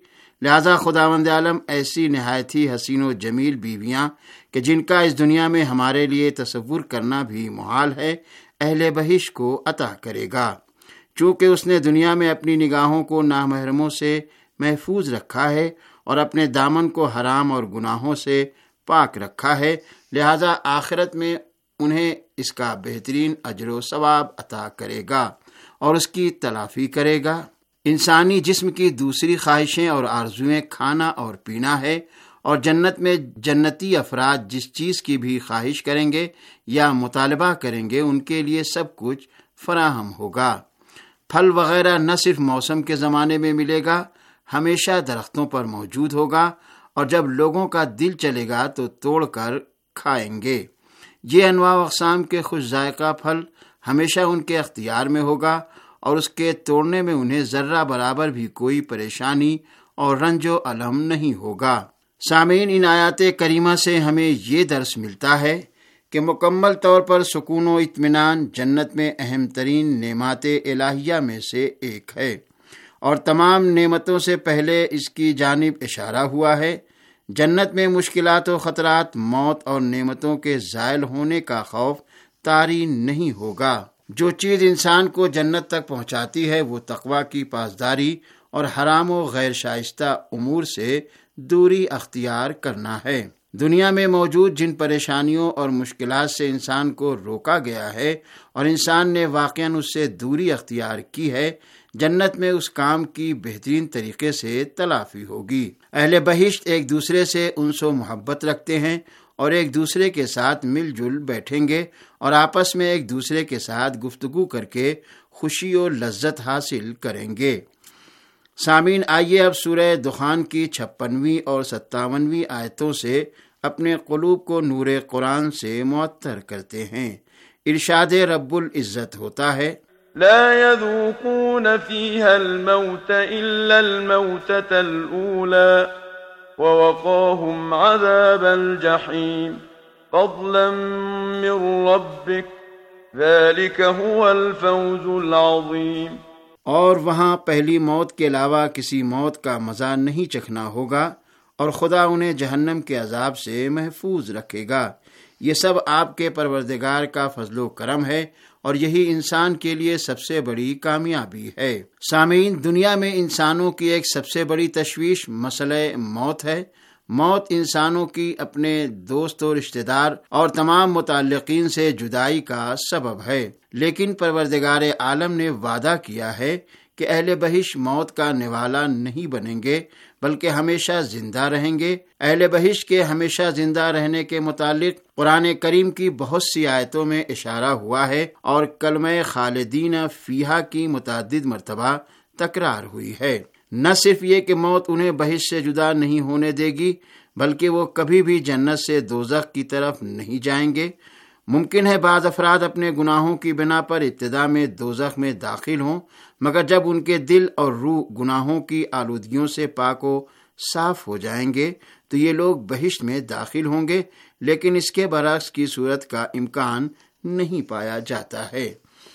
لہذا خداوند عالم ایسی نہایت ہی حسین و جمیل بیویاں کہ جن کا اس دنیا میں ہمارے لیے تصور کرنا بھی محال ہے، اہل بہشت کو عطا کرے گا۔ چونکہ اس نے دنیا میں اپنی نگاہوں کو نامحرموں سے محفوظ رکھا ہے اور اپنے دامن کو حرام اور گناہوں سے پاک رکھا ہے، لہذا آخرت میں انہیں اس کا بہترین اجر و ثواب عطا کرے گا اور اس کی تلافی کرے گا۔ انسانی جسم کی دوسری خواہشیں اور آرزویں کھانا اور پینا ہے، اور جنت میں جنتی افراد جس چیز کی بھی خواہش کریں گے یا مطالبہ کریں گے ان کے لیے سب کچھ فراہم ہوگا۔ پھل وغیرہ نہ صرف موسم کے زمانے میں ملے گا، ہمیشہ درختوں پر موجود ہوگا، اور جب لوگوں کا دل چلے گا تو توڑ کر کھائیں گے۔ یہ انواع و اقسام کے خوش ذائقہ پھل ہمیشہ ان کے اختیار میں ہوگا، اور اس کے توڑنے میں انہیں ذرہ برابر بھی کوئی پریشانی اور رنج و الم نہیں ہوگا۔ سامعین، ان آیات کریمہ سے ہمیں یہ درس ملتا ہے کہ مکمل طور پر سکون و اطمینان جنت میں اہم ترین نعمات الہیہ میں سے ایک ہے، اور تمام نعمتوں سے پہلے اس کی جانب اشارہ ہوا ہے۔ جنت میں مشکلات و خطرات، موت اور نعمتوں کے زائل ہونے کا خوف طاری نہیں ہوگا۔ جو چیز انسان کو جنت تک پہنچاتی ہے وہ تقویٰ کی پاسداری اور حرام و غیر شائستہ امور سے دوری اختیار کرنا ہے۔ دنیا میں موجود جن پریشانیوں اور مشکلات سے انسان کو روکا گیا ہے اور انسان نے واقعاً اس سے دوری اختیار کی ہے، جنت میں اس کام کی بہترین طریقے سے تلافی ہوگی۔ اہل بہشت ایک دوسرے سے انس و محبت رکھتے ہیں اور ایک دوسرے کے ساتھ مل جل بیٹھیں گے اور آپس میں ایک دوسرے کے ساتھ گفتگو کر کے خوشی و لذت حاصل کریں گے۔ سامعین، آئیے اب سورہ دخان کی 56ویں اور 57ویں آیتوں سے اپنے قلوب کو نور قرآن سے معطر کرتے ہیں۔ ارشاد رب العزت ہوتا ہے، لا يذوقون فيها الموت إلا الموتة الأولى ووقاهم عذاب الجحيم فضلا من ربك ذلك هو الفوز العظيم۔ اور وہاں پہلی موت کے علاوہ کسی موت کا مزہ نہیں چکھنا ہوگا، اور خدا انہیں جہنم کے عذاب سے محفوظ رکھے گا۔ یہ سب آپ کے پروردگار کا فضل و کرم ہے، اور یہی انسان کے لیے سب سے بڑی کامیابی ہے۔ سامعین، دنیا میں انسانوں کی ایک سب سے بڑی تشویش مسئلہ موت ہے۔ موت انسانوں کی اپنے دوست و رشتہ دار اور تمام متعلقین سے جدائی کا سبب ہے، لیکن پروردگار عالم نے وعدہ کیا ہے کہ اہل بہشت موت کا نوالا نہیں بنیں گے بلکہ ہمیشہ زندہ رہیں گے۔ اہل بہشت کے ہمیشہ زندہ رہنے کے متعلق قرآن کریم کی بہت سی آیتوں میں اشارہ ہوا ہے، اور کلمہ خالدین فیہا کی متعدد مرتبہ تکرار ہوئی ہے۔ نہ صرف یہ کہ موت انہیں بہشت سے جدا نہیں ہونے دے گی، بلکہ وہ کبھی بھی جنت سے دوزخ کی طرف نہیں جائیں گے۔ ممکن ہے بعض افراد اپنے گناہوں کی بنا پر ابتدا میں دوزخ میں داخل ہوں، مگر جب ان کے دل اور روح گناہوں کی آلودگیوں سے پاک و صاف ہو جائیں گے تو یہ لوگ بہشت میں داخل ہوں گے، لیکن اس کے برعکس کی صورت کا امکان نہیں پایا جاتا ہے۔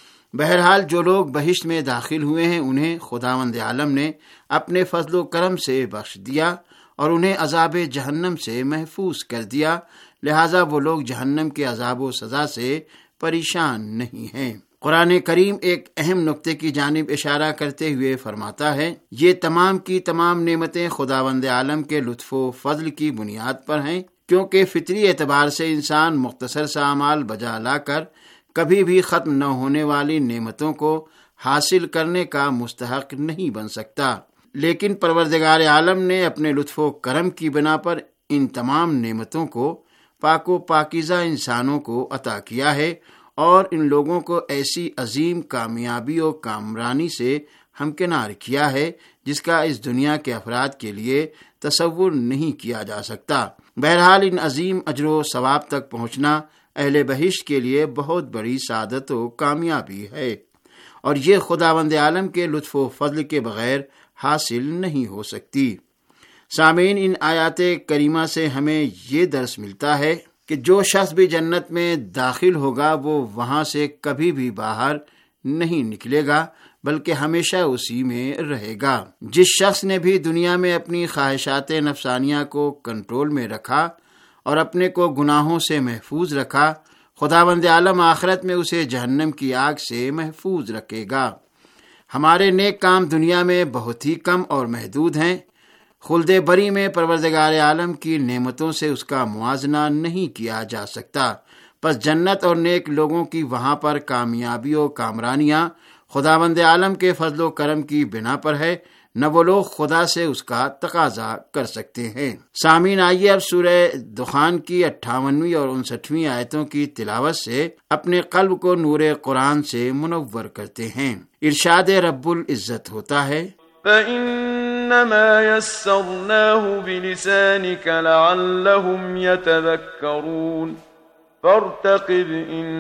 بہرحال جو لوگ بہشت میں داخل ہوئے ہیں انہیں خداوند عالم نے اپنے فضل و کرم سے بخش دیا اور انہیں عذاب جہنم سے محفوظ کر دیا، لہٰذا وہ لوگ جہنم کے عذاب و سزا سے پریشان نہیں ہیں۔ قرآن کریم ایک اہم نقطے کی جانب اشارہ کرتے ہوئے فرماتا ہے، یہ تمام کی تمام نعمتیں خداوند عالم کے لطف و فضل کی بنیاد پر ہیں، کیونکہ فطری اعتبار سے انسان مختصر سا اعمال بجا لا کر کبھی بھی ختم نہ ہونے والی نعمتوں کو حاصل کرنے کا مستحق نہیں بن سکتا، لیکن پروردگار عالم نے اپنے لطف و کرم کی بنا پر ان تمام نعمتوں کو پاک و پاکیزہ انسانوں کو عطا کیا ہے، اور ان لوگوں کو ایسی عظیم کامیابی و کامرانی سے ہمکنار کیا ہے جس کا اس دنیا کے افراد کے لیے تصور نہیں کیا جا سکتا۔ بہرحال ان عظیم اجر و ثواب تک پہنچنا اہل بہشت کے لیے بہت بڑی سعادت و کامیابی ہے، اور یہ خداوند عالم کے لطف و فضل کے بغیر حاصل نہیں ہو سکتی۔ سامعین، ان آیات کریمہ سے ہمیں یہ درس ملتا ہے کہ جو شخص بھی جنت میں داخل ہوگا وہ وہاں سے کبھی بھی باہر نہیں نکلے گا، بلکہ ہمیشہ اسی میں رہے گا۔ جس شخص نے بھی دنیا میں اپنی خواہشات نفسانیہ کو کنٹرول میں رکھا اور اپنے کو گناہوں سے محفوظ رکھا، خداوند عالم آخرت میں اسے جہنم کی آگ سے محفوظ رکھے گا۔ ہمارے نیک کام دنیا میں بہت ہی کم اور محدود ہیں۔ خلد بری میں پروردگار عالم کی نعمتوں سے اس کا موازنہ نہیں کیا جا سکتا۔ پس جنت اور نیک لوگوں کی وہاں پر کامیابی و کامرانیاں خداوند عالم کے فضل و کرم کی بنا پر ہے، نہ وہ لوگ خدا سے اس کا تقاضا کر سکتے ہیں۔ سامعین، آئیے اب سورہ دخان کی 58ویں اور 59ویں آیتوں کی تلاوت سے اپنے قلب کو نور قرآن سے منور کرتے ہیں۔ ارشاد رب العزت ہوتا ہے، فَإِنَّمَا يَسَّرْنَاهُ بِلِسَانِكَ لَعَلَّهُمْ يَتَذَكَّرُونَ فَارْتَقِبْ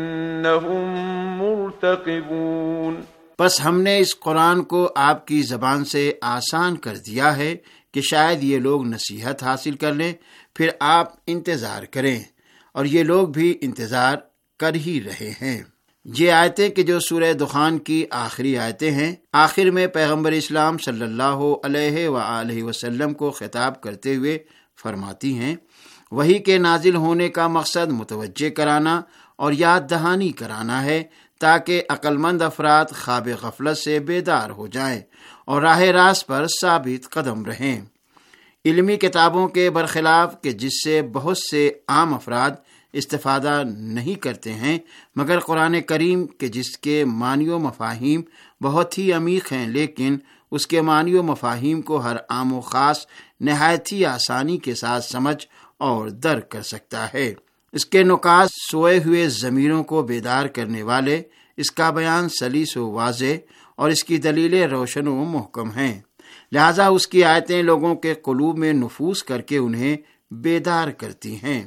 إِنَّهُمْ مُرْتَقِبُونَ۔ پس ہم نے اس قرآن کو آپ کی زبان سے آسان کر دیا ہے کہ شاید یہ لوگ نصیحت حاصل کر لیں، پھر آپ انتظار کریں، اور یہ لوگ بھی انتظار کر ہی رہے ہیں۔ یہ آیتیں کہ جو سورہ دخان کی آخری آیتیں ہیں، آخر میں پیغمبر اسلام صلی اللہ علیہ وآلہ وسلم کو خطاب کرتے ہوئے فرماتی ہیں، وحی کے نازل ہونے کا مقصد متوجہ کرانا اور یاد دہانی کرانا ہے تاکہ عقل مند افراد خواب غفلت سے بیدار ہو جائیں اور راہ راست پر ثابت قدم رہیں۔ علمی کتابوں کے برخلاف کہ جس سے بہت سے عام افراد استفادہ نہیں کرتے ہیں، مگر قرآن کریم کہ جس کے معنی و مفاہیم بہت ہی عمیق ہیں، لیکن اس کے معنی و مفاہیم کو ہر عام و خاص نہایت ہی آسانی کے ساتھ سمجھ اور درک کر سکتا ہے۔ اس کے نکات سوئے ہوئے ضمیروں کو بیدار کرنے والے، اس کا بیان سلیس و واضح اور اس کی دلیلیں روشن و محکم ہیں، لہذا اس کی آیتیں لوگوں کے قلوب میں نفوذ کر کے انہیں بیدار کرتی ہیں۔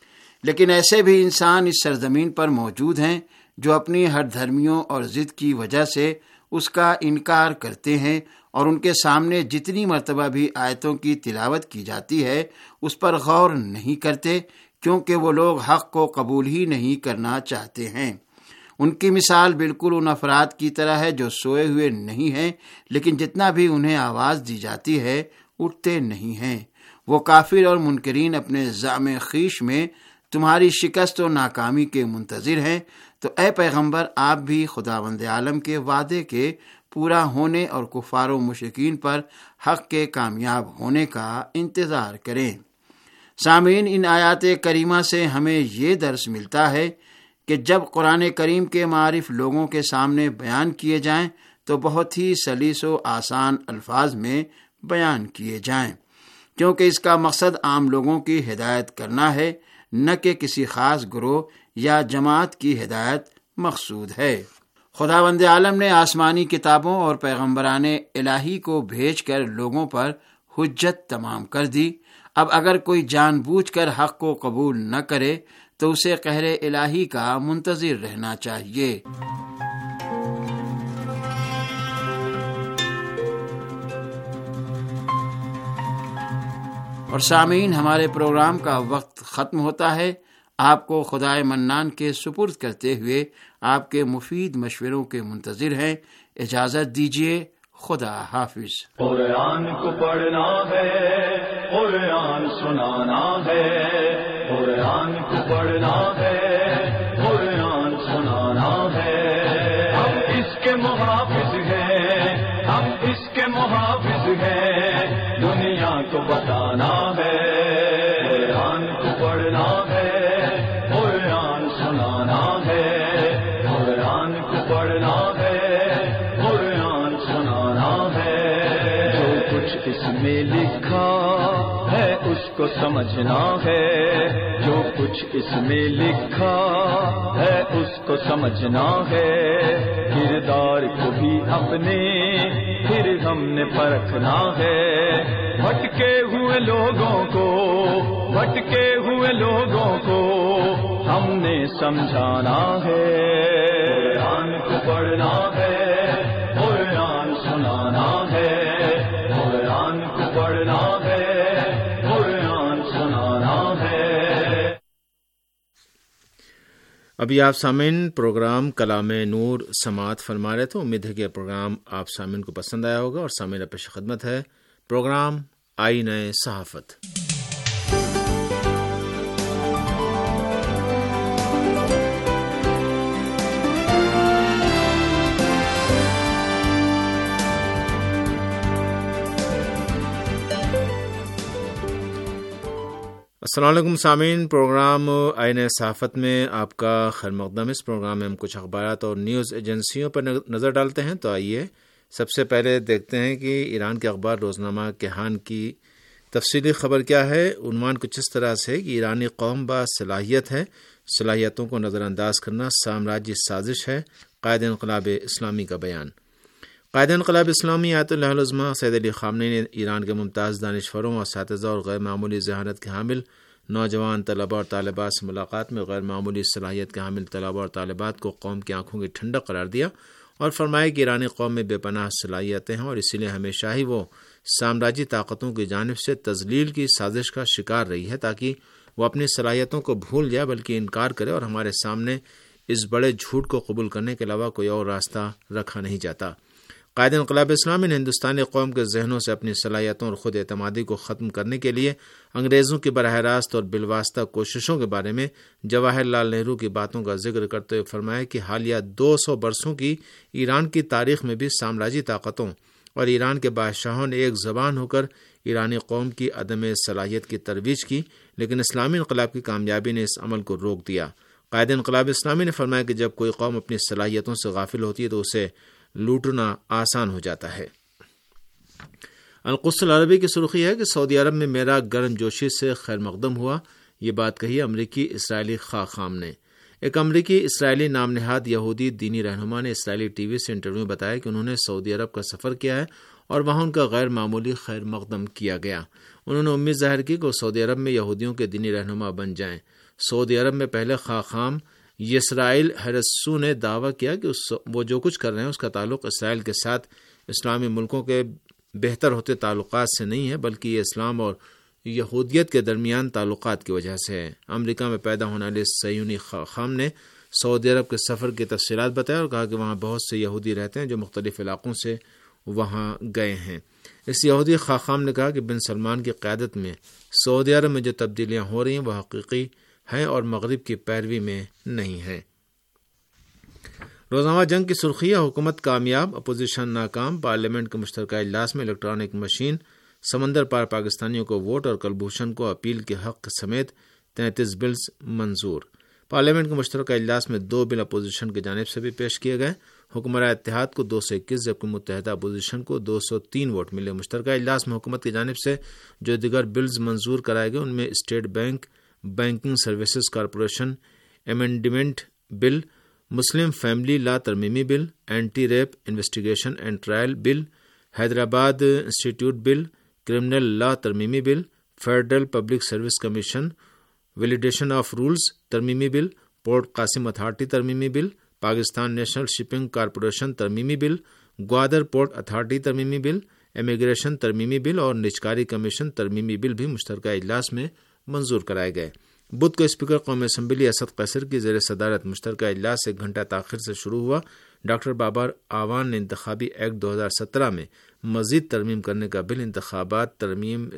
لیکن ایسے بھی انسان اس سرزمین پر موجود ہیں جو اپنی ہر دھرمیوں اور ضد کی وجہ سے اس کا انکار کرتے ہیں، اور ان کے سامنے جتنی مرتبہ بھی آیتوں کی تلاوت کی جاتی ہے اس پر غور نہیں کرتے، کیونکہ وہ لوگ حق کو قبول ہی نہیں کرنا چاہتے ہیں۔ ان کی مثال بالکل ان افراد کی طرح ہے جو سوئے ہوئے نہیں ہیں، لیکن جتنا بھی انہیں آواز دی جاتی ہے اٹھتے نہیں ہیں۔ وہ کافر اور منکرین اپنے زعم خیش میں تمہاری شکست و ناکامی کے منتظر ہیں، تو اے پیغمبر آپ بھی خداوند عالم کے وعدے کے پورا ہونے اور کفار و مشرکین پر حق کے کامیاب ہونے کا انتظار کریں۔ سامعین، ان آیات کریمہ سے ہمیں یہ درس ملتا ہے کہ جب قرآن کریم کے معارف لوگوں کے سامنے بیان کیے جائیں تو بہت ہی سلیس و آسان الفاظ میں بیان کیے جائیں، کیونکہ اس کا مقصد عام لوگوں کی ہدایت کرنا ہے، نہ کہ کسی خاص گروہ یا جماعت کی ہدایت مقصود ہے۔ خداوند عالم نے آسمانی کتابوں اور پیغمبران الہی کو بھیج کر لوگوں پر حجت تمام کر دی۔ اب اگر کوئی جان بوجھ کر حق کو قبول نہ کرے تو اسے قہر الہی کا منتظر رہنا چاہیے۔ اور سامعین، ہمارے پروگرام کا وقت ختم ہوتا ہے۔ آپ کو خدائے منان کے سپرد کرتے ہوئے آپ کے مفید مشوروں کے منتظر ہیں۔ اجازت دیجیے، خدا حافظ۔ قرآن کو پڑھنا ہے، قرآن سنانا ہے، قرآن کو پڑھنا ہے، قرآن سنانا ہے۔ ہم اس کے محافظ ہیں، ہم اس کے محافظ ہیں، دنیا کو بتانا ہے۔ قرآن کو پڑھنا ہے، قرآن سنانا ہے، قرآن کو پڑھنا ہے، قرآن سنانا ہے۔ جو کچھ اس میں لکھا ہے اس کو سمجھنا ہے، جو کچھ اس میں لکھا ہے اس کو سمجھنا ہے۔ کردار کو بھی اپنے پھر ہم نے پرکھنا ہے۔ بھٹکے ہوئے لوگوں کو، بھٹکے ہوئے لوگوں کو ہم نے سمجھانا ہے۔ قرآن کو پڑھنا ہے، قرآن سنانا ہے، قرآن کو پڑھنا ہے، قرآن سنانا ہے۔ ابھی آپ سامعین پروگرام کلام نور سماعت فرما رہے تھے. امید ہے کہ یہ پروگرام آپ سامعین کو پسند آیا ہوگا. اور سامعین پیش خدمت ہے پروگرام آئینہ صحافت. السلام علیکم سامعین، پروگرام آئینہ صحافت میں آپ کا خیر مقدم. اس پروگرام میں ہم کچھ اخبارات اور نیوز ایجنسیوں پر نظر ڈالتے ہیں. تو آئیے سب سے پہلے دیکھتے ہیں کہ ایران کے اخبار روزنامہ کیہان کی تفصیلی خبر کیا ہے. عنوان کچھ اس طرح سے کہ ایرانی قوم با صلاحیت ہے، صلاحیتوں کو نظر انداز کرنا سامراجی سازش ہے. قائد انقلاب اسلامی کا بیان. قائد انقلاب اسلامی آیت اللہ العظمہ سید علی خامنئی نے ایران کے ممتاز دانشوروں، اساتذہ اور غیر معمولی ذہانت کے حامل نوجوان طلبہ اور طالبات سے ملاقات میں غیر معمولی صلاحیت کے حامل طلبہ اور طالبات کو قوم کی آنکھوں کی ٹھنڈک قرار دیا اور فرمایا کہ ایرانی قوم میں بے پناہ صلاحیتیں ہیں اور اسی لیے ہمیشہ ہی وہ سامراجی طاقتوں کی جانب سے تذلیل کی سازش کا شکار رہی ہے تاکہ وہ اپنی صلاحیتوں کو بھول جائے بلکہ انکار کرے، اور ہمارے سامنے اس بڑے جھوٹ کو قبول کرنے کے علاوہ کوئی اور راستہ رکھا نہیں جاتا. قائد انقلاب اسلامی نے ہندوستانی قوم کے ذہنوں سے اپنی صلاحیتوں اور خود اعتمادی کو ختم کرنے کے لیے انگریزوں کی براہ راست اور بالواسطہ کوششوں کے بارے میں جواہر لال نہرو کی باتوں کا ذکر کرتے ہوئے فرمایا کہ حالیہ 200 برسوں کی ایران کی تاریخ میں بھی سامراجی طاقتوں اور ایران کے بادشاہوں نے ایک زبان ہو کر ایرانی قوم کی عدم صلاحیت کی ترویج کی، لیکن اسلامی انقلاب کی کامیابی نے اس عمل کو روک دیا. قائد انقلاب اسلامی نے فرمایا کہ جب کوئی قوم اپنی صلاحیتوں سے غافل ہوتی ہے تو اسے لوٹنا آسان ہو جاتا ہے. القدس العربی کی سرخی ہے کہ سعودی عرب میں میرا گرم جوشی سے خیر مقدم ہوا. یہ بات کہی امریکی اسرائیلی خاخام نے. ایک امریکی اسرائیلی نام نہاد یہودی دینی رہنما نے اسرائیلی ٹی وی سے انٹرویو میں بتایا کہ انہوں نے سعودی عرب کا سفر کیا ہے اور وہاں ان کا غیر معمولی خیر مقدم کیا گیا. انہوں نے امید ظاہر کی کہ وہ سعودی عرب میں یہودیوں کے دینی رہنما بن جائیں. سعودی عرب میں پہلے خاخام یسرائیل ہرسو نے دعویٰ کیا کہ وہ جو کچھ کر رہے ہیں اس کا تعلق اسرائیل کے ساتھ اسلامی ملکوں کے بہتر ہوتے تعلقات سے نہیں ہے بلکہ یہ اسلام اور یہودیت کے درمیان تعلقات کی وجہ سے ہے. امریکہ میں پیدا ہونے والے صہیونی خاخام نے سعودی عرب کے سفر کی تفصیلات بتایا اور کہا کہ وہاں بہت سے یہودی رہتے ہیں جو مختلف علاقوں سے وہاں گئے ہیں. اس یہودی خاخام نے کہا کہ بن سلمان کی قیادت میں سعودی عرب میں جو تبدیلیاں ہو رہی ہیں وہ حقیقی ہیں اور مغرب کی پیروی میں نہیں ہے. روزنامہ جنگ کی سرخی ہے حکومت کامیاب، اپوزیشن ناکام. پارلیمنٹ کے مشترکہ اجلاس میں الیکٹرانک مشین، سمندر پار پاکستانیوں کو ووٹ اور کلبھوشن کو اپیل کے حق سمیت 33 بلز منظور. پارلیمنٹ کے مشترکہ اجلاس میں 2 بل اپوزیشن کی جانب سے بھی پیش کیے گئے. حکمراں اتحاد کو 221 جبکہ متحدہ اپوزیشن کو 203 ووٹ ملے. مشترکہ اجلاس میں حکومت کی جانب سے جو دیگر بلز منظور کرائے گئے ان میں state bank banking services corporation amendment bill, مسلم فیملی لا ترمیمی bill, anti rape investigation and trial bill, Hyderabad institute bill, criminal law ترمیمی bill, federal public service commission validation of rules ترمیمی بل، پورٹ قاسم اتھارٹی ترمیمی bill, Pakistan national shipping corporation ترمیمی بل، گوادر پورٹ اتھارٹی ترمیمی بل، امیگریشن ترمیمی بل اور نجکاری کمیشن ترمیمی بل بھی مشترکہ اجلاس میں منظور کرائے گئے. بدھ کو اسپیکر قومی اسمبلی اسد قیصر کی زیر صدارت مشترکہ اجلاس 1 گھنٹہ تاخیر سے شروع ہوا. ڈاکٹر بابر آوان نے انتخابی ایکٹ 2017 میں مزید ترمیم کرنے کا بل، انتخابات ترمیم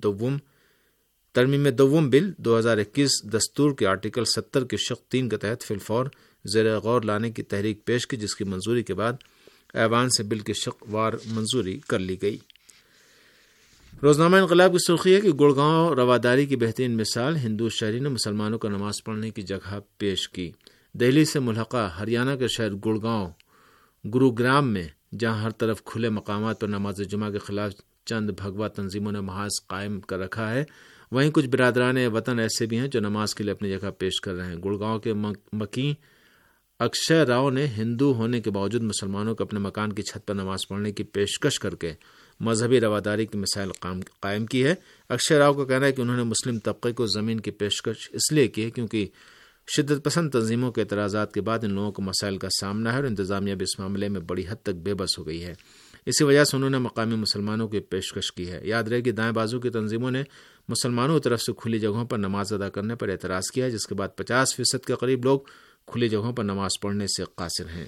دوم بل 2021 دستور کے آرٹیکل 70 کے شق 3 کے تحت فی الفور زیر غور لانے کی تحریک پیش کی جس کی منظوری کے بعد ایوان سے بل کی شق وار منظوری کر لی گئی. روزنامہ انقلاب کی سرخی ہے کہ گڑگاؤں رواداری کی بہترین مثال، ہندو شہری نے مسلمانوں کو نماز پڑھنے کی جگہ پیش کی. دہلی سے ملحقہ ہریانہ کے شہر گڑگاؤں گروگرام میں جہاں ہر طرف کھلے مقامات پر نماز جمعہ کے خلاف چند بھگوا تنظیموں نے محاذ قائم کر رکھا ہے، وہیں کچھ برادران وطن ایسے بھی ہیں جو نماز کے لیے اپنی جگہ پیش کر رہے ہیں. گڑگاؤں کے مکی اکشے راؤ نے ہندو ہونے کے باوجود مسلمانوں کو اپنے مکان کی چھت پر نماز پڑھنے کی پیشکش کر کے مذہبی رواداری کی مثال قائم کی ہے. اکشے راؤ کا کہنا ہے کہ انہوں نے مسلم طبقے کو زمین کی پیشکش اس لیے کی ہے کیونکہ شدت پسند تنظیموں کے اعتراضات کے بعد ان لوگوں کو مسائل کا سامنا ہے اور انتظامیہ بھی اس معاملے میں بڑی حد تک بے بس ہو گئی ہے. اسی وجہ سے انہوں نے مقامی مسلمانوں کی پیشکش کی ہے. یاد رہے کہ دائیں بازو کی تنظیموں نے مسلمانوں کی طرف سے کھلی جگہوں پر نماز ادا کرنے پر اعتراض کیا ہے جس کے بعد 50% کے قریب لوگ کھلی جگہوں پر نماز پڑھنے سے قاصر ہیں۔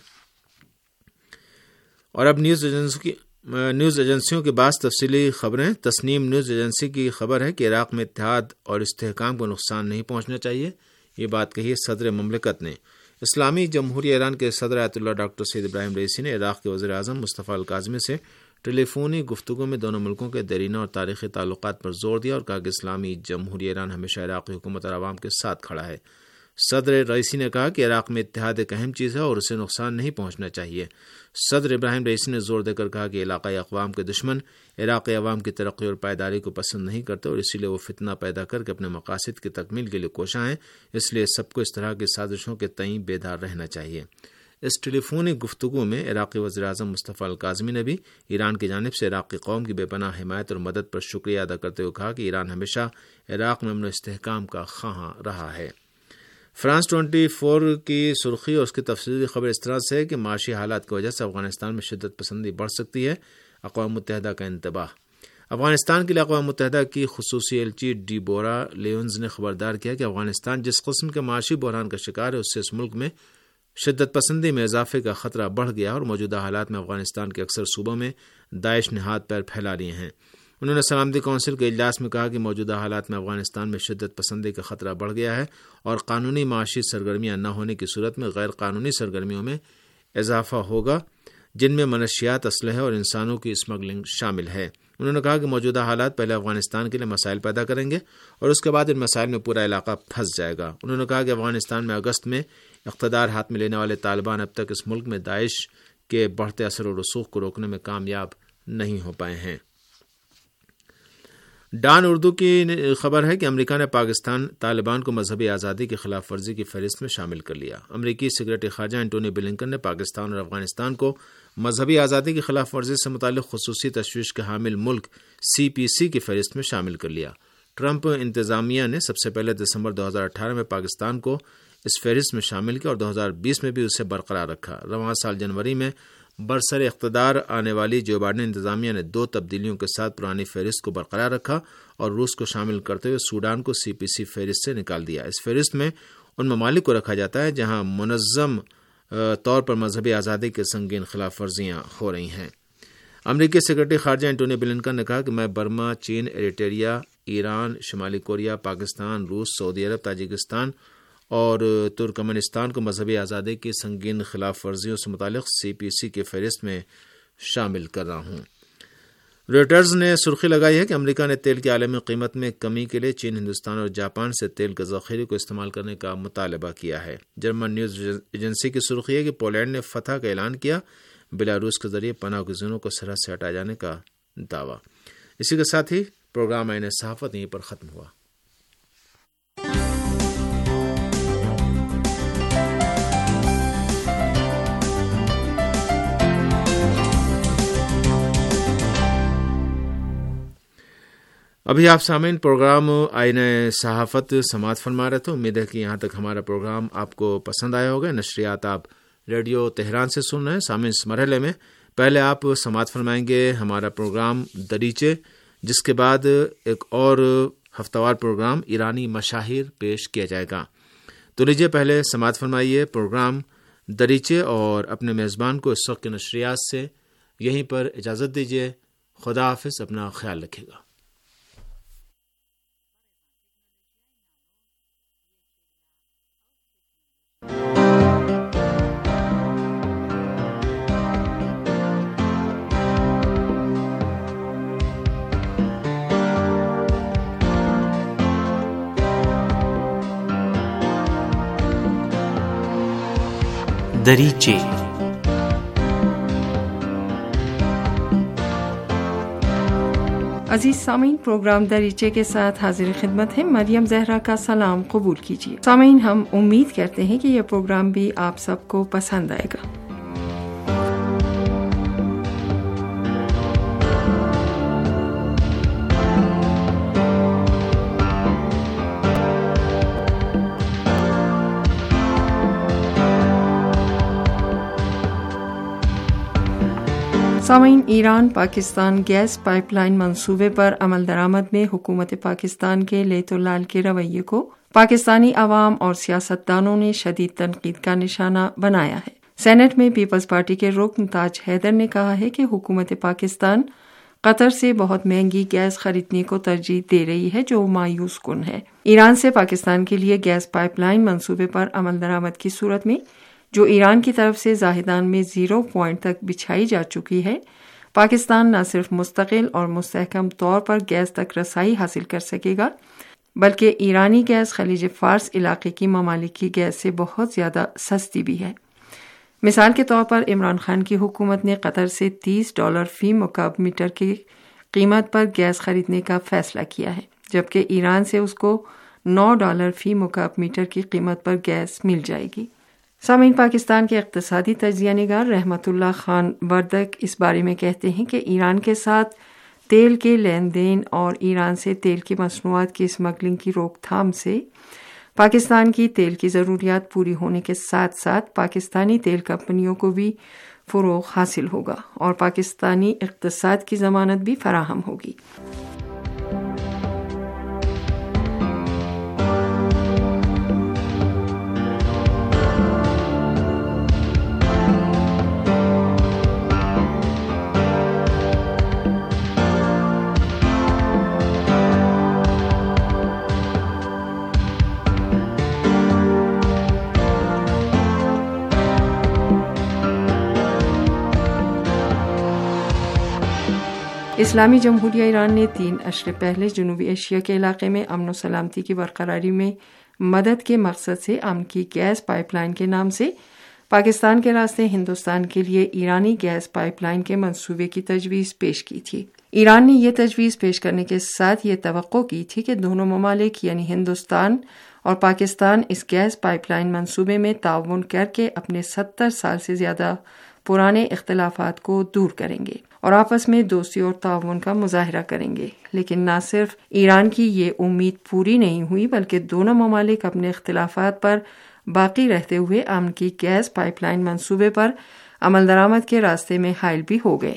اور اب نیوز ایجنسیوں کے بعض تفصیلی خبریں۔ تسنیم نیوز ایجنسی کی خبر ہے کہ عراق میں اتحاد اور استحکام کو نقصان نہیں پہنچنا چاہیے، یہ بات کہی ہے صدر مملکت نے۔ اسلامی جمہوریہ ایران کے صدر آیت اللہ ڈاکٹر سید ابراہیم رئیسی نے عراق کے وزیر اعظم مصطفیٰ الکاظمی سے ٹیلی فونی گفتگو میں دونوں ملکوں کے دیرینہ اور تاریخی تعلقات پر زور دیا اور کہا کہ اسلامی جمہوریہ ایران ہمیشہ عراقی حکومت اور عوام کے ساتھ کھڑا ہے۔ صدر رئیسی نے کہا کہ عراق میں اتحاد ایک اہم چیز ہے اور اسے نقصان نہیں پہنچنا چاہیے۔ صدر ابراہیم رئیسی نے زور دے کر کہا کہ علاقائی اقوام کے دشمن عراقی عوام کی ترقی اور پائیداری کو پسند نہیں کرتے اور اسی لیے وہ فتنہ پیدا کر کے اپنے مقاصد کی تکمیل کے لیے کوشاں ہیں، اس لیے سب کو اس طرح کی سازشوں کے تئیں بیدار رہنا چاہیے۔ اس ٹیلی فونی گفتگو میں عراقی وزیر اعظم مصطفیٰ الکاظمی نے بھی ایران کی جانب سے عراقی قوم کی بے پناہ حمایت اور مدد پر شکریہ ادا کرتے ہوئے کہا کہ ایران ہمیشہ عراق میں امن و استحکام کا خواہاں رہا ہے۔ فرانس 24 کی سرخی اور اس کی تفصیلی خبر اس طرح سے ہے کہ معاشی حالات کی وجہ سے افغانستان میں شدت پسندی بڑھ سکتی ہے، اقوام متحدہ کا انتباہ۔ افغانستان کے لیے اقوام متحدہ کی خصوصی ایلچی ڈیبورا لیونز نے خبردار کیا کہ افغانستان جس قسم کے معاشی بحران کا شکار ہے اس سے اس ملک میں شدت پسندی میں اضافے کا خطرہ بڑھ گیا اور موجودہ حالات میں افغانستان کے اکثر صوبوں میں داعش نے ہاتھ پیر پھیلا لیے ہیں۔ انہوں نے سلامتی کونسل کے اجلاس میں کہا کہ موجودہ حالات میں افغانستان میں شدت پسندی کا خطرہ بڑھ گیا ہے اور قانونی معاشی سرگرمیاں نہ ہونے کی صورت میں غیر قانونی سرگرمیوں میں اضافہ ہوگا، جن میں منشیات، اسلحے اور انسانوں کی اسمگلنگ شامل ہے۔ انہوں نے کہا کہ موجودہ حالات پہلے افغانستان کے لیے مسائل پیدا کریں گے اور اس کے بعد ان مسائل میں پورا علاقہ پھنس جائے گا۔ انہوں نے کہا کہ افغانستان میں اگست میں اقتدار ہاتھ میں لینے والے طالبان اب تک اس ملک میں داعش کے بڑھتے اثر و رسوخ کو روکنے میں کامیاب نہیں ہو پائے ہیں۔ ڈان اردو کی خبر ہے کہ امریکہ نے پاکستان طالبان کو مذہبی آزادی کی خلاف ورزی کی فہرست میں شامل کر لیا۔ امریکی سیکرٹری خارجہ اینٹونی بلنکن نے پاکستان اور افغانستان کو مذہبی آزادی کی خلاف ورزی سے متعلق خصوصی تشویش کے حامل ملک CPC کی فہرست میں شامل کر لیا۔ ٹرمپ انتظامیہ نے سب سے پہلے دسمبر 2018 میں پاکستان کو اس فہرست میں شامل کیا اور 2020 میں بھی اسے برقرار رکھا۔ رواں سال جنوری میں برسر اقتدار آنے والی جو بائیڈن انتظامیہ نے 2 تبدیلیوں کے ساتھ پرانی فہرست کو برقرار رکھا اور روس کو شامل کرتے ہوئے سوڈان کو CPC فہرست سے نکال دیا۔ اس فہرست میں ان ممالک کو رکھا جاتا ہے جہاں منظم طور پر مذہبی آزادی کے سنگین خلاف ورزیاں ہو رہی ہیں۔ امریکی سیکرٹری خارجہ اینٹونی بلنکن نے کہا کہ میں برما، چین، ایریٹریا، ایران، شمالی کوریا، پاکستان، روس، سعودی عرب، تاجکستان اور ترکمنستان کو مذہبی آزادی کی سنگین خلاف ورزیوں سے متعلق CPC کی فہرست میں شامل کر رہا ہوں۔ رویٹرز نے سرخی لگائی ہے کہ امریکہ نے تیل کی عالمی قیمت میں کمی کے لیے چین، ہندوستان اور جاپان سے تیل کے ذخیرے کو استعمال کرنے کا مطالبہ کیا ہے۔ جرمن نیوز ایجنسی کی سرخی ہے کہ پولینڈ نے فتح کا اعلان کیا، بیلاروس کے ذریعے پناہ گزینوں کو سرحد سے ہٹائے جانے کا دعویٰ۔ اسی کے ساتھ ہی پروگرام عین صحافت یہیں پر ختم ہوا۔ ابھی آپ سامعین پروگرام آئین صحافت سماعت فرما رہے تھے۔ امید ہے کہ یہاں تک ہمارا پروگرام آپ کو پسند آیا ہوگا۔ نشریات آپ ریڈیو تہران سے سن رہے ہیں۔ سامعین اس مرحلے میں پہلے آپ سماعت فرمائیں گے ہمارا پروگرام دریچے، جس کے بعد ایک اور ہفتہ وار پروگرام ایرانی مشاہیر پیش کیا جائے گا۔ تو لیجیے پہلے سماعت فرمائیے پروگرام دریچے اور اپنے میزبان کو اس وقت کے نشریات سے یہیں پر اجازت دیجیے۔ خدا حافظ، اپنا خیال رکھیے گا۔ دریچے۔ عزیز سامعین، پروگرام دریچے کے ساتھ حاضر خدمت ہے مریم زہرا کا سلام قبول کیجیے۔ سامعین، ہم امید کرتے ہیں کہ یہ پروگرام بھی آپ سب کو پسند آئے گا۔ سامعین، Iran Pakistan gas pipeline منصوبے پر عمل درآمد میں حکومت پاکستان کے لیت و لال کے رویے کو पाकिस्तानी अवाम और सियासतदानों ने शदीद तनकीद का निशाना बनाया है। सेनेट में पीपल्स पार्टी के रुकन ताज हैदर ने कहा है कि हुकूमत पाकिस्तान कतर से बहुत महंगी गैस खरीदने को तरजीह दे रही है, जो मायूस कुन है। ईरान से पाकिस्तान के लिए गैस पाइपलाइन मंसूबे पर अमल दरामद की सूरत में, जो ईरान की तरफ से जाहिदान में 0 पॉइंट तक बिछाई जा चुकी है, पाकिस्तान न सिर्फ मुस्तकिल और मुस्तहकम तौर पर गैस तक रसाई हासिल कर सकेगा, बल्कि ईरानी गैस खलीज फार्स इलाके की ममालिक की गैस से बहुत ज़्यादा सस्ती भी है। मिसाल के तौर पर इमरान खान की हुकूमत ने कतर से $30 फी मुकाब मीटर की कीमत पर गैस खरीदने का फैसला किया है, जबकि ईरान से उसको $9 फी मुकाब मीटर की कीमत पर गैस मिल जाएगी। सामीन, पाकिस्तान के इक़्तिसादी तजिया निगार रहमतुल्लाह खान वर्दक इस बारे में कहते हैं कि ईरान के साथ तेल के लेन देन और ईरान से तेल की मसनूआत की स्मगलिंग की रोकथाम से पाकिस्तान की तेल की ज़रूरियात पूरी होने के साथ साथ पाकिस्तानी तेल कंपनियों को भी फ़रोग़ हासिल होगा और पाकिस्तानी इक़्तिसाद की ज़मानत भी फराहम होगी। इस्लामी जमहूरिया ईरान ने 3 अशरे पहले जनूबी एशिया के इलाके में अमन व सलामती की बरकरारी में मदद के मकसद से अमन की गैस पाइपलाइन के नाम से पाकिस्तान के रास्ते हिंदुस्तान के लिए ईरानी गैस पाइपलाइन के मंसूबे की तजवीज़ पेश की थी। ईरान ने यह तजवीज़ पेश करने के साथ ये तवक्को की थी कि दोनों ममालिक यानी हिंदुस्तान और पाकिस्तान इस गैस पाइपलाइन मंसूबे में ताउन करके अपने 70 साल से ज़्यादा पुराने इख्तिलाफात को दूर करेंगे और आपस में दोस्ती और ताउन का मुजाहरा करेंगे। लेकिन न सिर्फ ईरान की ये उम्मीद पूरी नहीं हुई, बल्कि दोनों ममालिक अपने इख्तिलाफात पर बाकी रहते हुए अमन की गैस पाइपलाइन मंसूबे पर अमल दरामद के रास्ते में हाइल भी हो गए।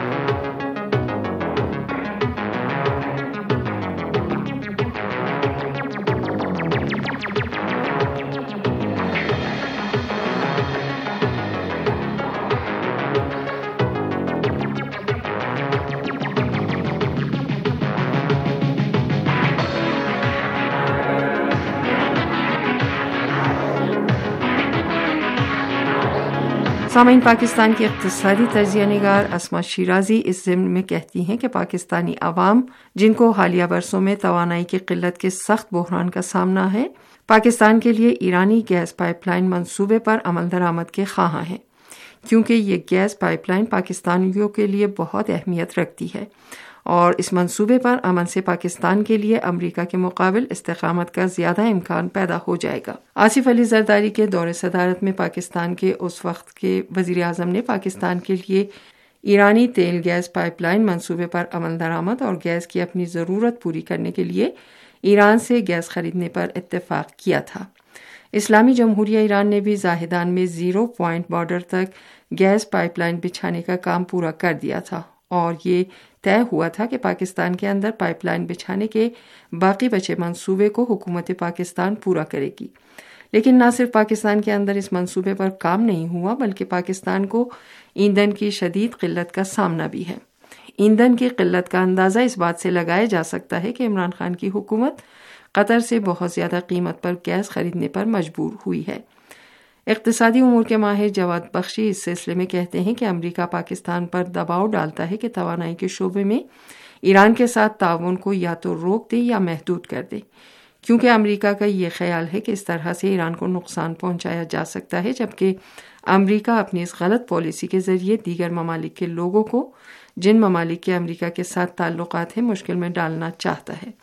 सामीन, पाकिस्तान की इक़्तिसादी तजिया निगार अस्मा शिराजी इस ज़िम्न में कहती हैं कि पाकिस्तानी अवाम, जिनको हालिया बरसों में तवानाई की किल्लत के सख्त बहरान का सामना है, पाकिस्तान के लिए ईरानी गैस पाइपलाइन मंसूबे पर अमल दरामद के ख़्वाहां हैं, क्योंकि ये गैस पाइपलाइन पाकिस्तानियों के लिए बहुत अहमियत रखती है और इस मंसूबे पर अमल से पाकिस्तान के लिए अमरीका के मुकाबिल इस्तेकामत का ज़्यादा इम्कान पैदा हो जाएगा। आसिफ अली जरदारी के दौरे सदारत में पाकिस्तान के उस वक्त के वज़ीर आज़म ने पाकिस्तान के लिए ईरानी तेल गैस पाइपलाइन मंसूबे पर अमल दरामद और गैस की अपनी ज़रूरत पूरी करने के लिए ईरान से गैस खरीदने पर इत्तेफाक किया था। इस्लामी जमहूरिया ईरान ने भी जाहिदान में 0 पॉइंट बॉर्डर तक गैस पाइपलाइन बिछाने का काम पूरा कर दिया था और ये तय हुआ था कि पाकिस्तान के अंदर पाइपलाइन बिछाने के बाकी बचे मंसूबे को हुकूमत पाकिस्तान पूरा करेगी। लेकिन न सिर्फ पाकिस्तान के अंदर इस मंसूबे पर काम नहीं हुआ, बल्कि पाकिस्तान को ईंधन की शदीद किल्लत का सामना भी है। ईंधन की किल्लत का अंदाज़ा इस बात से लगाया जा सकता है कि इमरान खान की हुकूमत कतर से बहुत ज़्यादा कीमत पर गैस खरीदने पर मजबूर हुई है। इक़्तिसादी उमूर के माहिर जवाद बख्शी इस सिलसिले में कहते हैं कि अमरीका पाकिस्तान पर दबाव डालता है कि तवानाई के शोबे में ईरान के साथ ताउन को या तो रोक दे या महदूद कर दे, क्योंकि अमरीका का ये ख्याल है कि इस तरह से ईरान को नुकसान पहुंचाया जा सकता है, जबकि अमरीका अपनी इस गलत पॉलिसी के ज़रिए दीगर ममालिक के लोगों को, जिन ममालिक के अमरीका के साथ ताल्लुकात हैं, मुश्किल में डालना चाहता है।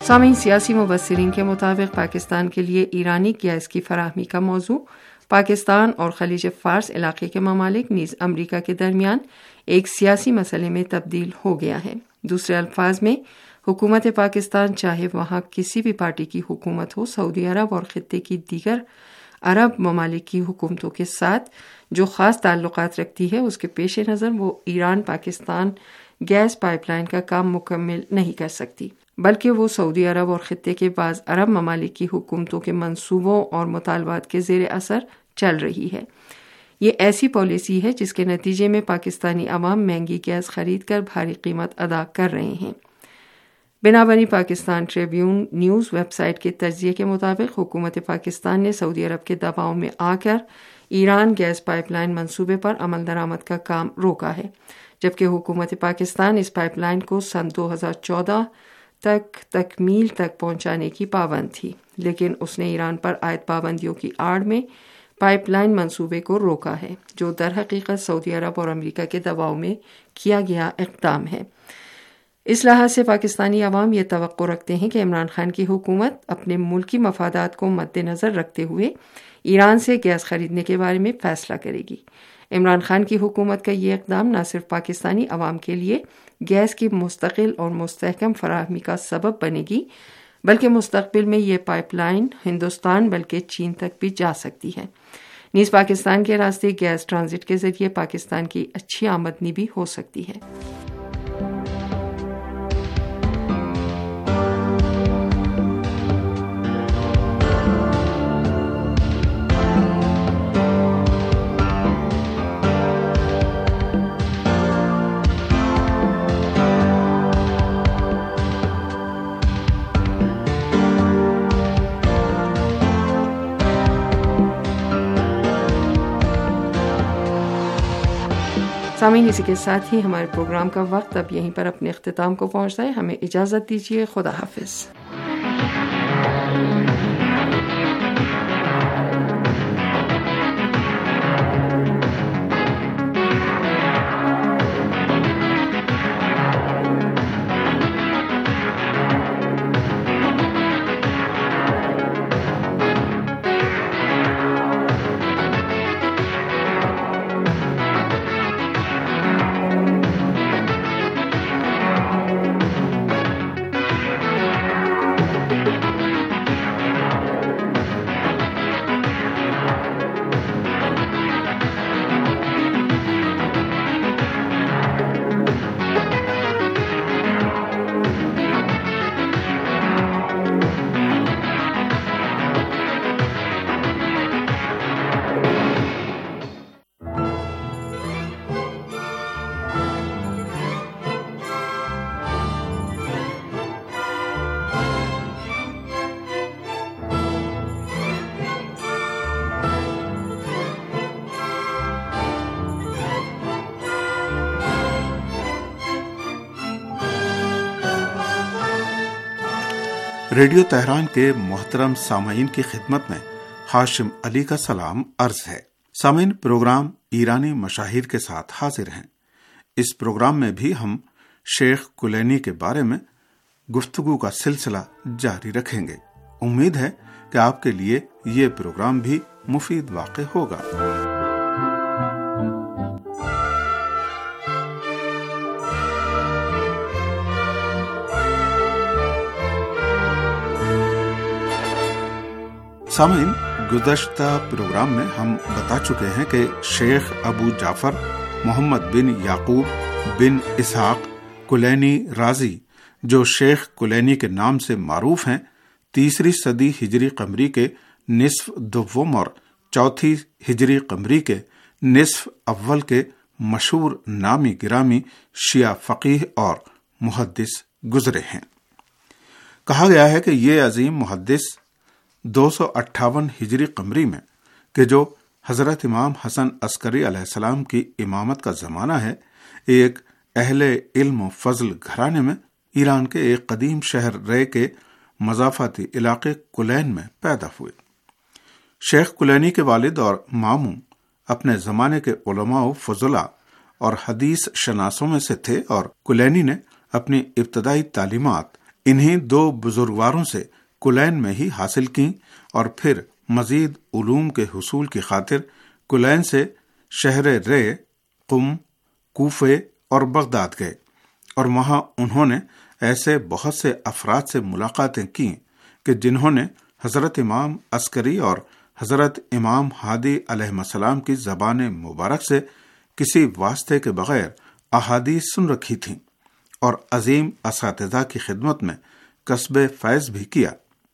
سامعین، سیاسی مبصرین کے مطابق پاکستان کے لیے ایرانی گیس کی فراہمی کا موضوع پاکستان اور خلیج فارس علاقے کے ممالک نیز امریکہ کے درمیان ایک سیاسی مسئلے میں تبدیل ہو گیا ہے۔ دوسرے الفاظ میں، حکومت پاکستان چاہے وہاں کسی بھی پارٹی کی حکومت ہو، سعودی عرب اور خطے کی دیگر عرب ممالک کی حکومتوں کے ساتھ جو خاص تعلقات رکھتی ہے، اس کے پیش نظر وہ Iran Pakistan gas pipeline کا کام مکمل نہیں کر سکتی، بلکہ وہ سعودی عرب اور خطے کے بعض عرب ممالک کی حکومتوں کے منصوبوں اور مطالبات کے زیر اثر چل رہی ہے۔ یہ ایسی پالیسی ہے جس کے نتیجے میں پاکستانی عوام مہنگی گیس خرید کر بھاری قیمت ادا کر رہے ہیں۔ بنابراً Pakistan Tribune news website کے تجزیے کے مطابق حکومت پاکستان نے سعودی عرب کے دباؤ میں آ کر ایران گیس پائپ لائن منصوبے پر عمل درآمد کا کام روکا ہے، جبکہ حکومت پاکستان اس پائپ لائن کو سن 2014 تک تکمیل تک پہنچانے کی پابند تھی، لیکن اس نے ایران پر عائد پابندیوں کی آڑ میں پائپ لائن منصوبے کو روکا ہے، جو در حقیقت سعودی عرب اور امریکہ کے دباؤ میں کیا گیا اقدام ہے۔ اس لحاظ سے پاکستانی عوام یہ توقع رکھتے ہیں کہ عمران خان کی حکومت اپنے ملکی مفادات کو مد نظر رکھتے ہوئے ایران سے گیس خریدنے کے بارے میں فیصلہ کرے گی۔ عمران خان کی حکومت کا یہ اقدام نہ صرف پاکستانی عوام کے لیے گیس کی مستقل اور مستحکم فراہمی کا سبب بنے گی، بلکہ مستقبل میں یہ پائپ لائن ہندوستان بلکہ چین تک بھی جا سکتی ہے۔ نیز پاکستان کے راستے گیس ٹرانزٹ کے ذریعے پاکستان کی اچھی آمدنی بھی ہو سکتی ہے۔ سامعین، اسی کے ساتھ ہی ہمارے پروگرام کا وقت اب یہیں پر اپنے اختتام کو پہنچتا ہے۔ ہمیں اجازت دیجیے، خدا حافظ۔ ریڈیو تہران کے محترم سامعین کی خدمت میں ہاشم علی کا سلام عرض ہے۔ سامعین، پروگرام ایرانی مشاہیر کے ساتھ حاضر ہیں۔ اس پروگرام میں بھی ہم شیخ کلینی کے بارے میں گفتگو کا سلسلہ جاری رکھیں گے۔ امید ہے کہ آپ کے لیے یہ پروگرام بھی مفید واقع ہوگا۔ سامعین، گزشتہ پروگرام میں ہم بتا چکے ہیں کہ شیخ ابو جعفر محمد بن یعقوب بن اسحاق کلینی رازی، جو شیخ کلینی کے نام سے معروف ہیں، 3 صدی ہجری قمری کے نصف دوم اور 4 ہجری قمری کے نصف اول کے مشہور نامی گرامی شیعہ فقیہ اور محدث گزرے ہیں۔ کہا گیا ہے کہ یہ عظیم محدث 258 ہجری قمری میں، کہ جو حضرت امام حسن عسکری علیہ السلام کی امامت کا زمانہ ہے، ایک اہل علم و فضل گھرانے میں ایران کے ایک قدیم شہر رے کے مضافاتی علاقے کلین میں پیدا ہوئے۔ شیخ کلینی کے والد اور ماموں اپنے زمانے کے علماء و فضلاء اور حدیث شناسوں میں سے تھے، اور کلینی نے اپنی ابتدائی تعلیمات انہیں 2 بزرگواروں سے کلین میں ہی حاصل کیں اور پھر مزید علوم کے حصول کی خاطر کلین سے شہر رے، قم، کوفے اور بغداد گئے، اور وہاں انہوں نے ایسے بہت سے افراد سے ملاقاتیں کی کہ جنہوں نے حضرت امام عسکری اور حضرت امام ہادی علیہ السلام کی زبان مبارک سے کسی واسطے کے بغیر احادیث سن رکھی تھیں، اور عظیم اساتذہ کی خدمت میں کسب فیض بھی کیا۔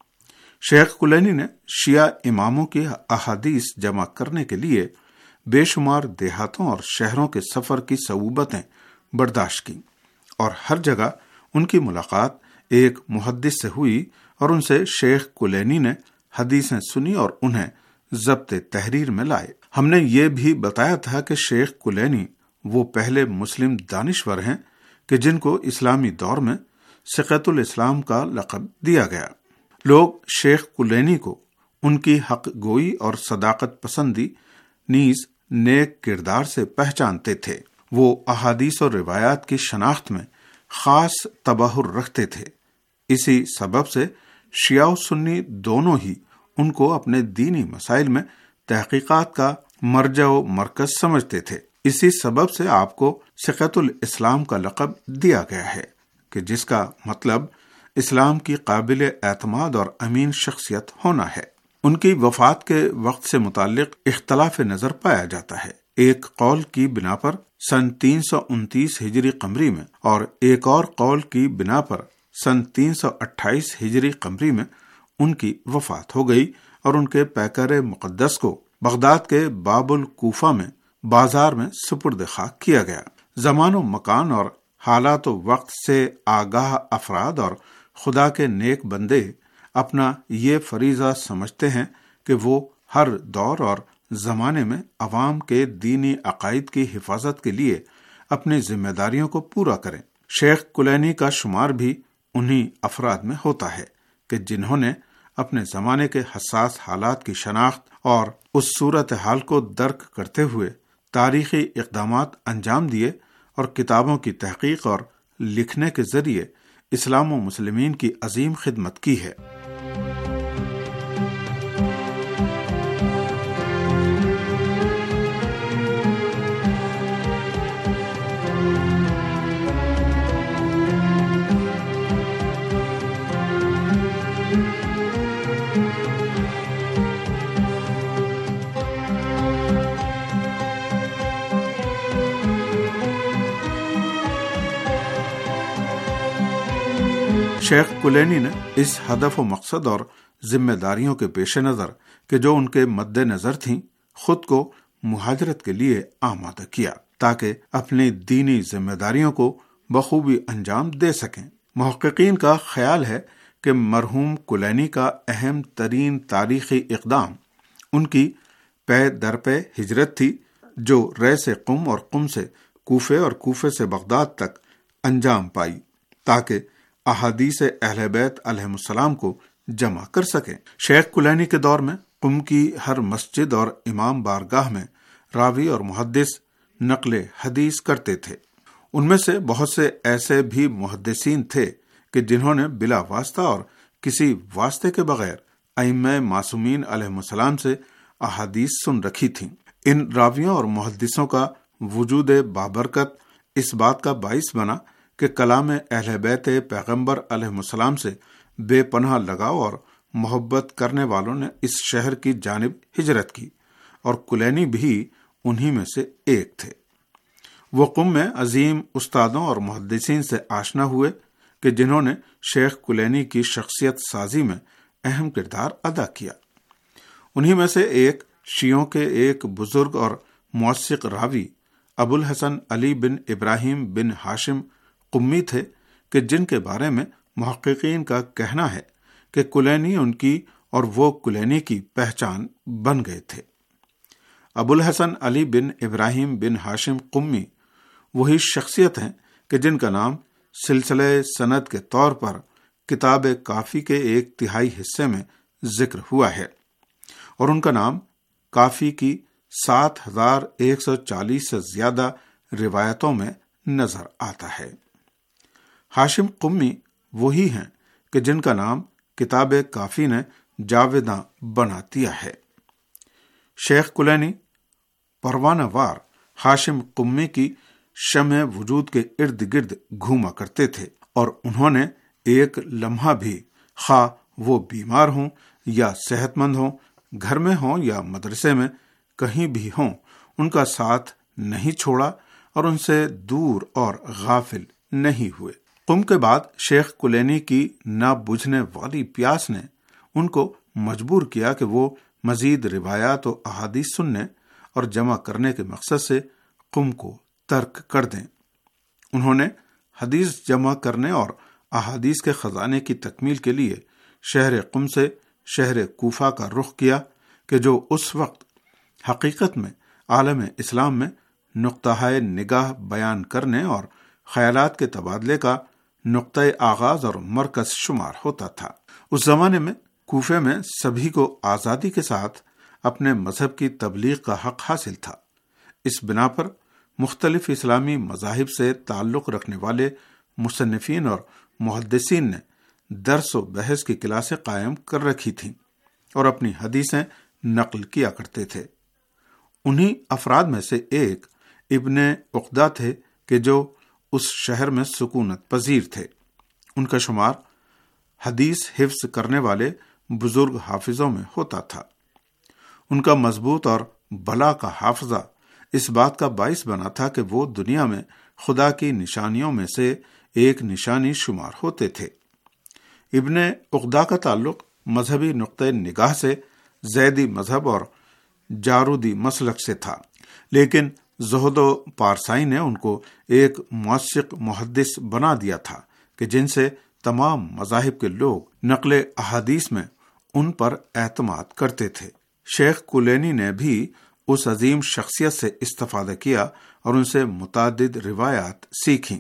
شیخ کلینی نے شیعہ اماموں کی احادیث جمع کرنے کے لیے بے شمار دیہاتوں اور شہروں کے سفر کی صعوبتیں برداشت کی، اور ہر جگہ ان کی ملاقات ایک محدث سے ہوئی اور ان سے شیخ کلینی نے حدیثیں سنی اور انہیں ضبط تحریر میں لائے۔ ہم نے یہ بھی بتایا تھا کہ شیخ کلینی وہ پہلے مسلم دانشور ہیں کہ جن کو اسلامی دور میں سقۃ الاسلام کا لقب دیا گیا۔ لوگ شیخ کلینی کو ان کی حق گوئی اور صداقت پسندی نیز نیک کردار سے پہچانتے تھے۔ وہ احادیث اور روایات کی شناخت میں خاص تبحر رکھتے تھے، اسی سبب سے شیعہ و سنی دونوں ہی ان کو اپنے دینی مسائل میں تحقیقات کا مرجع و مرکز سمجھتے تھے۔ اسی سبب سے آپ کو سقۃ الاسلام کا لقب دیا گیا ہے، کہ جس کا مطلب اسلام کی قابل اعتماد اور امین شخصیت ہونا ہے۔ ان کی وفات کے وقت سے متعلق اختلاف نظر پایا جاتا ہے۔ ایک قول کی بنا پر سن 329 ہجری قمری میں اور ایک اور قول کی بنا پر سن 328 ہجری قمری میں ان کی وفات ہو گئی، اور ان کے پیکر مقدس کو بغداد کے باب الکوفہ میں بازار میں سپرد خاک کیا گیا۔ زمان و مکان اور حالات و وقت سے آگاہ افراد اور خدا کے نیک بندے اپنا یہ فریضہ سمجھتے ہیں کہ وہ ہر دور اور زمانے میں عوام کے دینی عقائد کی حفاظت کے لیے اپنی ذمہ داریوں کو پورا کریں۔ شیخ کلینی کا شمار بھی انہی افراد میں ہوتا ہے کہ جنہوں نے اپنے زمانے کے حساس حالات کی شناخت اور اس صورتحال کو درک کرتے ہوئے تاریخی اقدامات انجام دیے اور کتابوں کی تحقیق اور لکھنے کے ذریعے اسلام و مسلمین کی عظیم خدمت کی ہے۔ شیخ کلینی نے اس ہدف و مقصد اور ذمہ داریوں کے پیش نظر کہ جو ان کے مد نظر تھیں، خود کو مہاجرت کے لیے آمادہ کیا تاکہ اپنی دینی ذمہ داریوں کو بخوبی انجام دے سکیں۔ محققین کا خیال ہے کہ مرحوم کلینی کا اہم ترین تاریخی اقدام ان کی پے در پے ہجرت تھی، جو رے سے قم اور قم سے کوفے اور کوفے سے بغداد تک انجام پائی، تاکہ احادیث اہل بیت علیہ السلام کو جمع کر سکیں۔ شیخ کلینی کے دور میں قم کی ہر مسجد اور امام بارگاہ میں راوی اور محدث نقل حدیث کرتے تھے۔ ان میں سے بہت سے ایسے بھی محدثین تھے کہ جنہوں نے بلا واسطہ اور کسی واسطے کے بغیر ائمہ معصومین علیہ السلام سے احادیث سن رکھی تھیں۔ ان راویوں اور محدثوں کا وجود بابرکت اس بات کا باعث بنا کہ کلام اہل بیت پیغمبر علیہ السلام سے بے پناہ لگاؤ اور محبت کرنے والوں نے اس شہر کی جانب ہجرت کی، اور کلینی بھی انہی میں سے ایک تھے۔ وہ قم میں عظیم استادوں اور محدثین سے آشنا ہوئے کہ جنہوں نے شیخ کلینی کی شخصیت سازی میں اہم کردار ادا کیا۔ انہی میں سے ایک شیعوں کے ایک بزرگ اور موثق راوی ابو الحسن علی بن ابراہیم بن ہاشم قمی تھے کہ جن کے بارے میں محققین کا کہنا ہے کہ کلینی ان کی اور وہ کلینی کی پہچان بن گئے تھے۔ ابو الحسن علی بن ابراہیم بن ہاشم قمی وہی شخصیت ہیں کہ جن کا نام سلسلہ سند کے طور پر کتاب کافی کے ایک تہائی حصے میں ذکر ہوا ہے، اور ان کا نام کافی کی 7140 سے زیادہ روایتوں میں نظر آتا ہے۔ ہاشم قمی وہی ہیں کہ جن کا نام کتاب کافی نے جاویداں بنا دیا ہے۔ شیخ کلینی پروانہ وار ہاشم قمی کی شمع وجود کے ارد گرد گھوما کرتے تھے، اور انہوں نے ایک لمحہ بھی، خواہ وہ بیمار ہوں یا صحت مند ہوں، گھر میں ہوں یا مدرسے میں، کہیں بھی ہوں، ان کا ساتھ نہیں چھوڑا اور ان سے دور اور غافل نہیں ہوئے۔ قم کے بعد شیخ کلینی کی نہ بجھنے والی پیاس نے ان کو مجبور کیا کہ وہ مزید روایات و احادیث سننے اور جمع کرنے کے مقصد سے قم کو ترک کر دیں۔ انہوں نے حدیث جمع کرنے اور احادیث کے خزانے کی تکمیل کے لیے شہر قم سے شہر کوفہ کا رخ کیا، کہ جو اس وقت حقیقت میں عالم اسلام میں نقطہ نگاہ بیان کرنے اور خیالات کے تبادلے کا نقطۂ آغاز اور مرکز شمار ہوتا تھا۔ اس زمانے میں کوفے میں سبھی کو آزادی کے ساتھ اپنے مذہب کی تبلیغ کا حق حاصل تھا۔ اس بنا پر مختلف اسلامی مذاہب سے تعلق رکھنے والے مصنفین اور محدثین نے درس و بحث کی کلاسیں قائم کر رکھی تھیں اور اپنی حدیثیں نقل کیا کرتے تھے۔ انہی افراد میں سے ایک ابن عقدہ تھے کہ جو اس شہر میں سکونت پذیر تھے۔ ان کا شمار حدیث حفظ کرنے والے بزرگ حافظوں میں ہوتا تھا۔ ان کا مضبوط اور بلا کا حافظہ اس بات کا باعث بنا تھا کہ وہ دنیا میں خدا کی نشانیوں میں سے ایک نشانی شمار ہوتے تھے۔ ابن عقدہ کا تعلق مذہبی نقطۂ نگاہ سے زیدی مذہب اور جارودی مسلک سے تھا، لیکن زہد و پارسائی نے ان کو ایک موثق محدث بنا دیا تھا کہ جن سے تمام مذاہب کے لوگ نقل احادیث میں ان پر اعتماد کرتے تھے۔ شیخ کلینی نے بھی اس عظیم شخصیت سے استفادہ کیا اور ان سے متعدد روایات سیکھیں۔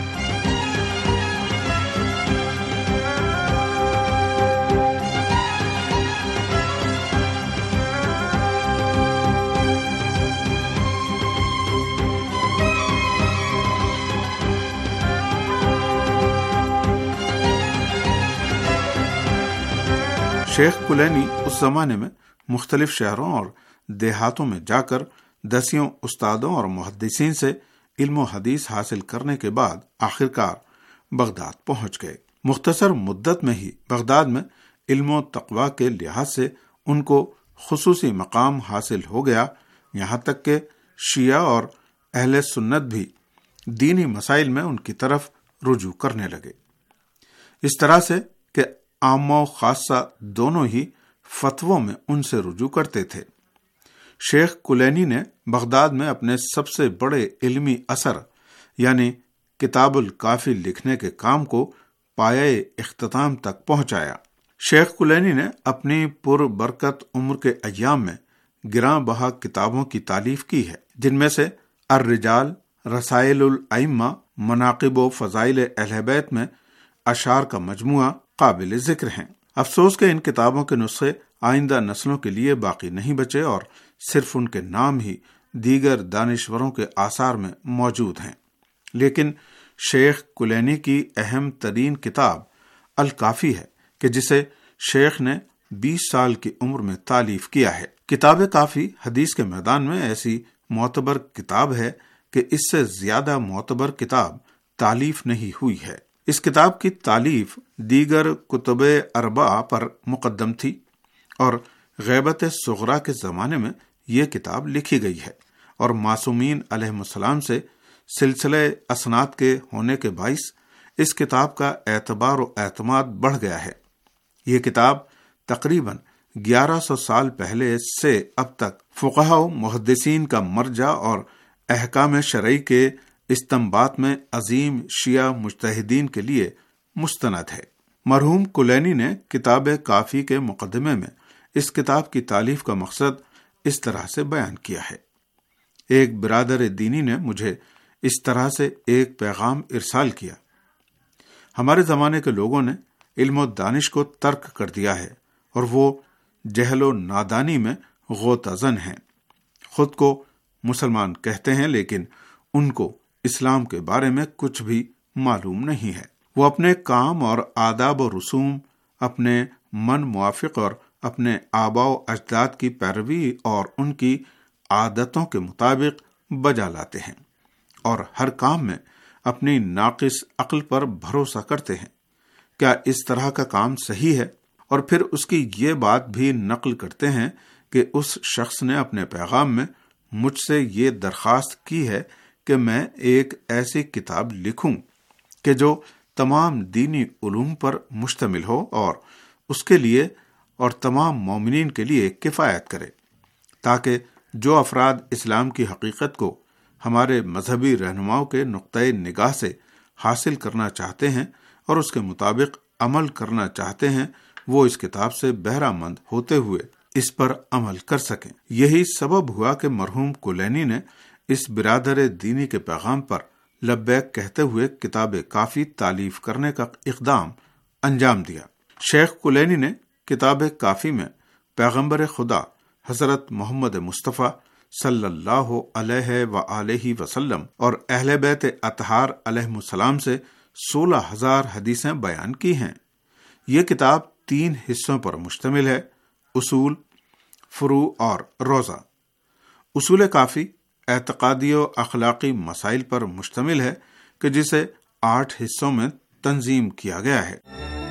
شیخ کلینی اس زمانے میں مختلف شہروں اور دیہاتوں میں جا کر دسیوں استادوں اور محدثین سے علم و حدیث حاصل کرنے کے بعد آخرکار بغداد پہنچ گئے۔ مختصر مدت میں ہی بغداد میں علم و تقوی کے لحاظ سے ان کو خصوصی مقام حاصل ہو گیا، یہاں تک کہ شیعہ اور اہل سنت بھی دینی مسائل میں ان کی طرف رجوع کرنے لگے، اس طرح سے کہ عامہ و خاصہ دونوں ہی فتووں میں ان سے رجوع کرتے تھے۔ شیخ کلینی نے بغداد میں اپنے سب سے بڑے علمی اثر یعنی کتاب الکافی لکھنے کے کام کو پایۂ اختتام تک پہنچایا۔ شیخ کلینی نے اپنی پر برکت عمر کے ایام میں گراں بہا کتابوں کی تالیف کی ہے، جن میں سے الرجال، رسائل الائمہ، مناقب و فضائل اہل بیت میں اشعار کا مجموعہ قابل ذکر ہیں۔ افسوس کہ ان کتابوں کے نسخے آئندہ نسلوں کے لیے باقی نہیں بچے اور صرف ان کے نام ہی دیگر دانشوروں کے آثار میں موجود ہیں، لیکن شیخ کلینی کی اہم ترین کتاب الکافی ہے کہ جسے شیخ نے 20 سال کی عمر میں تالیف کیا ہے۔ کتاب کافی حدیث کے میدان میں ایسی معتبر کتاب ہے کہ اس سے زیادہ معتبر کتاب تالیف نہیں ہوئی ہے۔ اس کتاب کی تالیف دیگر کتب اربعہ پر مقدم تھی اور غیبت صغرا کے زمانے میں یہ کتاب لکھی گئی ہے، اور معصومین علیہ السلام سے سلسلہ اسناد کے ہونے کے باعث اس کتاب کا اعتبار و اعتماد بڑھ گیا ہے۔ یہ کتاب تقریباً 1100 سال پہلے سے اب تک فقہاء و محدثین کا مرجع اور احکام شرعی کے استنباط میں عظیم شیعہ مجتہدین کے لیے مستند ہے۔ مرحوم کلینی نے کتاب کافی کے مقدمے میں اس کتاب کی تالیف کا مقصد اس طرح سے بیان کیا ہے۔ ایک برادر دینی نے مجھے اس طرح سے ایک پیغام ارسال کیا: ہمارے زمانے کے لوگوں نے علم و دانش کو ترک کر دیا ہے اور وہ جہل و نادانی میں غوطہ زن ہیں۔ خود کو مسلمان کہتے ہیں لیکن ان کو اسلام کے بارے میں کچھ بھی معلوم نہیں ہے۔ وہ اپنے کام اور آداب و رسوم اپنے من موافق اور اپنے آباء و اجداد کی پیروی اور ان کی عادتوں کے مطابق بجا لاتے ہیں، اور ہر کام میں اپنی ناقص عقل پر بھروسہ کرتے ہیں۔ کیا اس طرح کا کام صحیح ہے؟ اور پھر اس کی یہ بات بھی نقل کرتے ہیں کہ اس شخص نے اپنے پیغام میں مجھ سے یہ درخواست کی ہے کہ میں ایک ایسی کتاب لکھوں کہ جو تمام دینی علوم پر مشتمل ہو اور اس کے لیے اور تمام مومنین کے لیے کفایت کرے، تاکہ جو افراد اسلام کی حقیقت کو ہمارے مذہبی رہنماؤں کے نقطۂ نگاہ سے حاصل کرنا چاہتے ہیں اور اس کے مطابق عمل کرنا چاہتے ہیں، وہ اس کتاب سے بہرہ مند ہوتے ہوئے اس پر عمل کر سکیں۔ یہی سبب ہوا کہ مرحوم کلینی نے اس برادر دینی کے پیغام پر لبیک کہتے ہوئے کتاب کافی تالیف کرنے کا اقدام انجام دیا۔ شیخ کلینی نے کتاب کافی میں پیغمبر خدا حضرت محمد مصطفیٰ صلی اللہ علیہ وآلہ وسلم اور اہل بیت اطہار علیہم السلام سے 16,000 حدیثیں بیان کی ہیں۔ یہ کتاب 3 حصوں پر مشتمل ہے: اصول، فروع اور روضہ۔ اصول کافی اعتقادی و اخلاقی مسائل پر مشتمل ہے کہ جسے 8 حصوں میں تنظیم کیا گیا ہے۔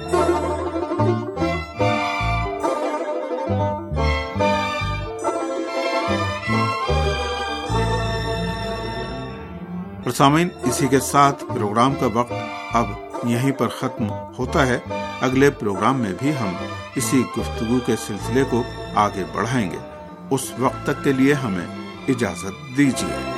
سامعین، اسی کے ساتھ پروگرام کا وقت اب یہیں پر ختم ہوتا ہے۔ اگلے پروگرام میں بھی ہم اسی گفتگو کے سلسلے کو آگے بڑھائیں گے۔ اس وقت تک کے لیے ہمیں اجازت دیجیے۔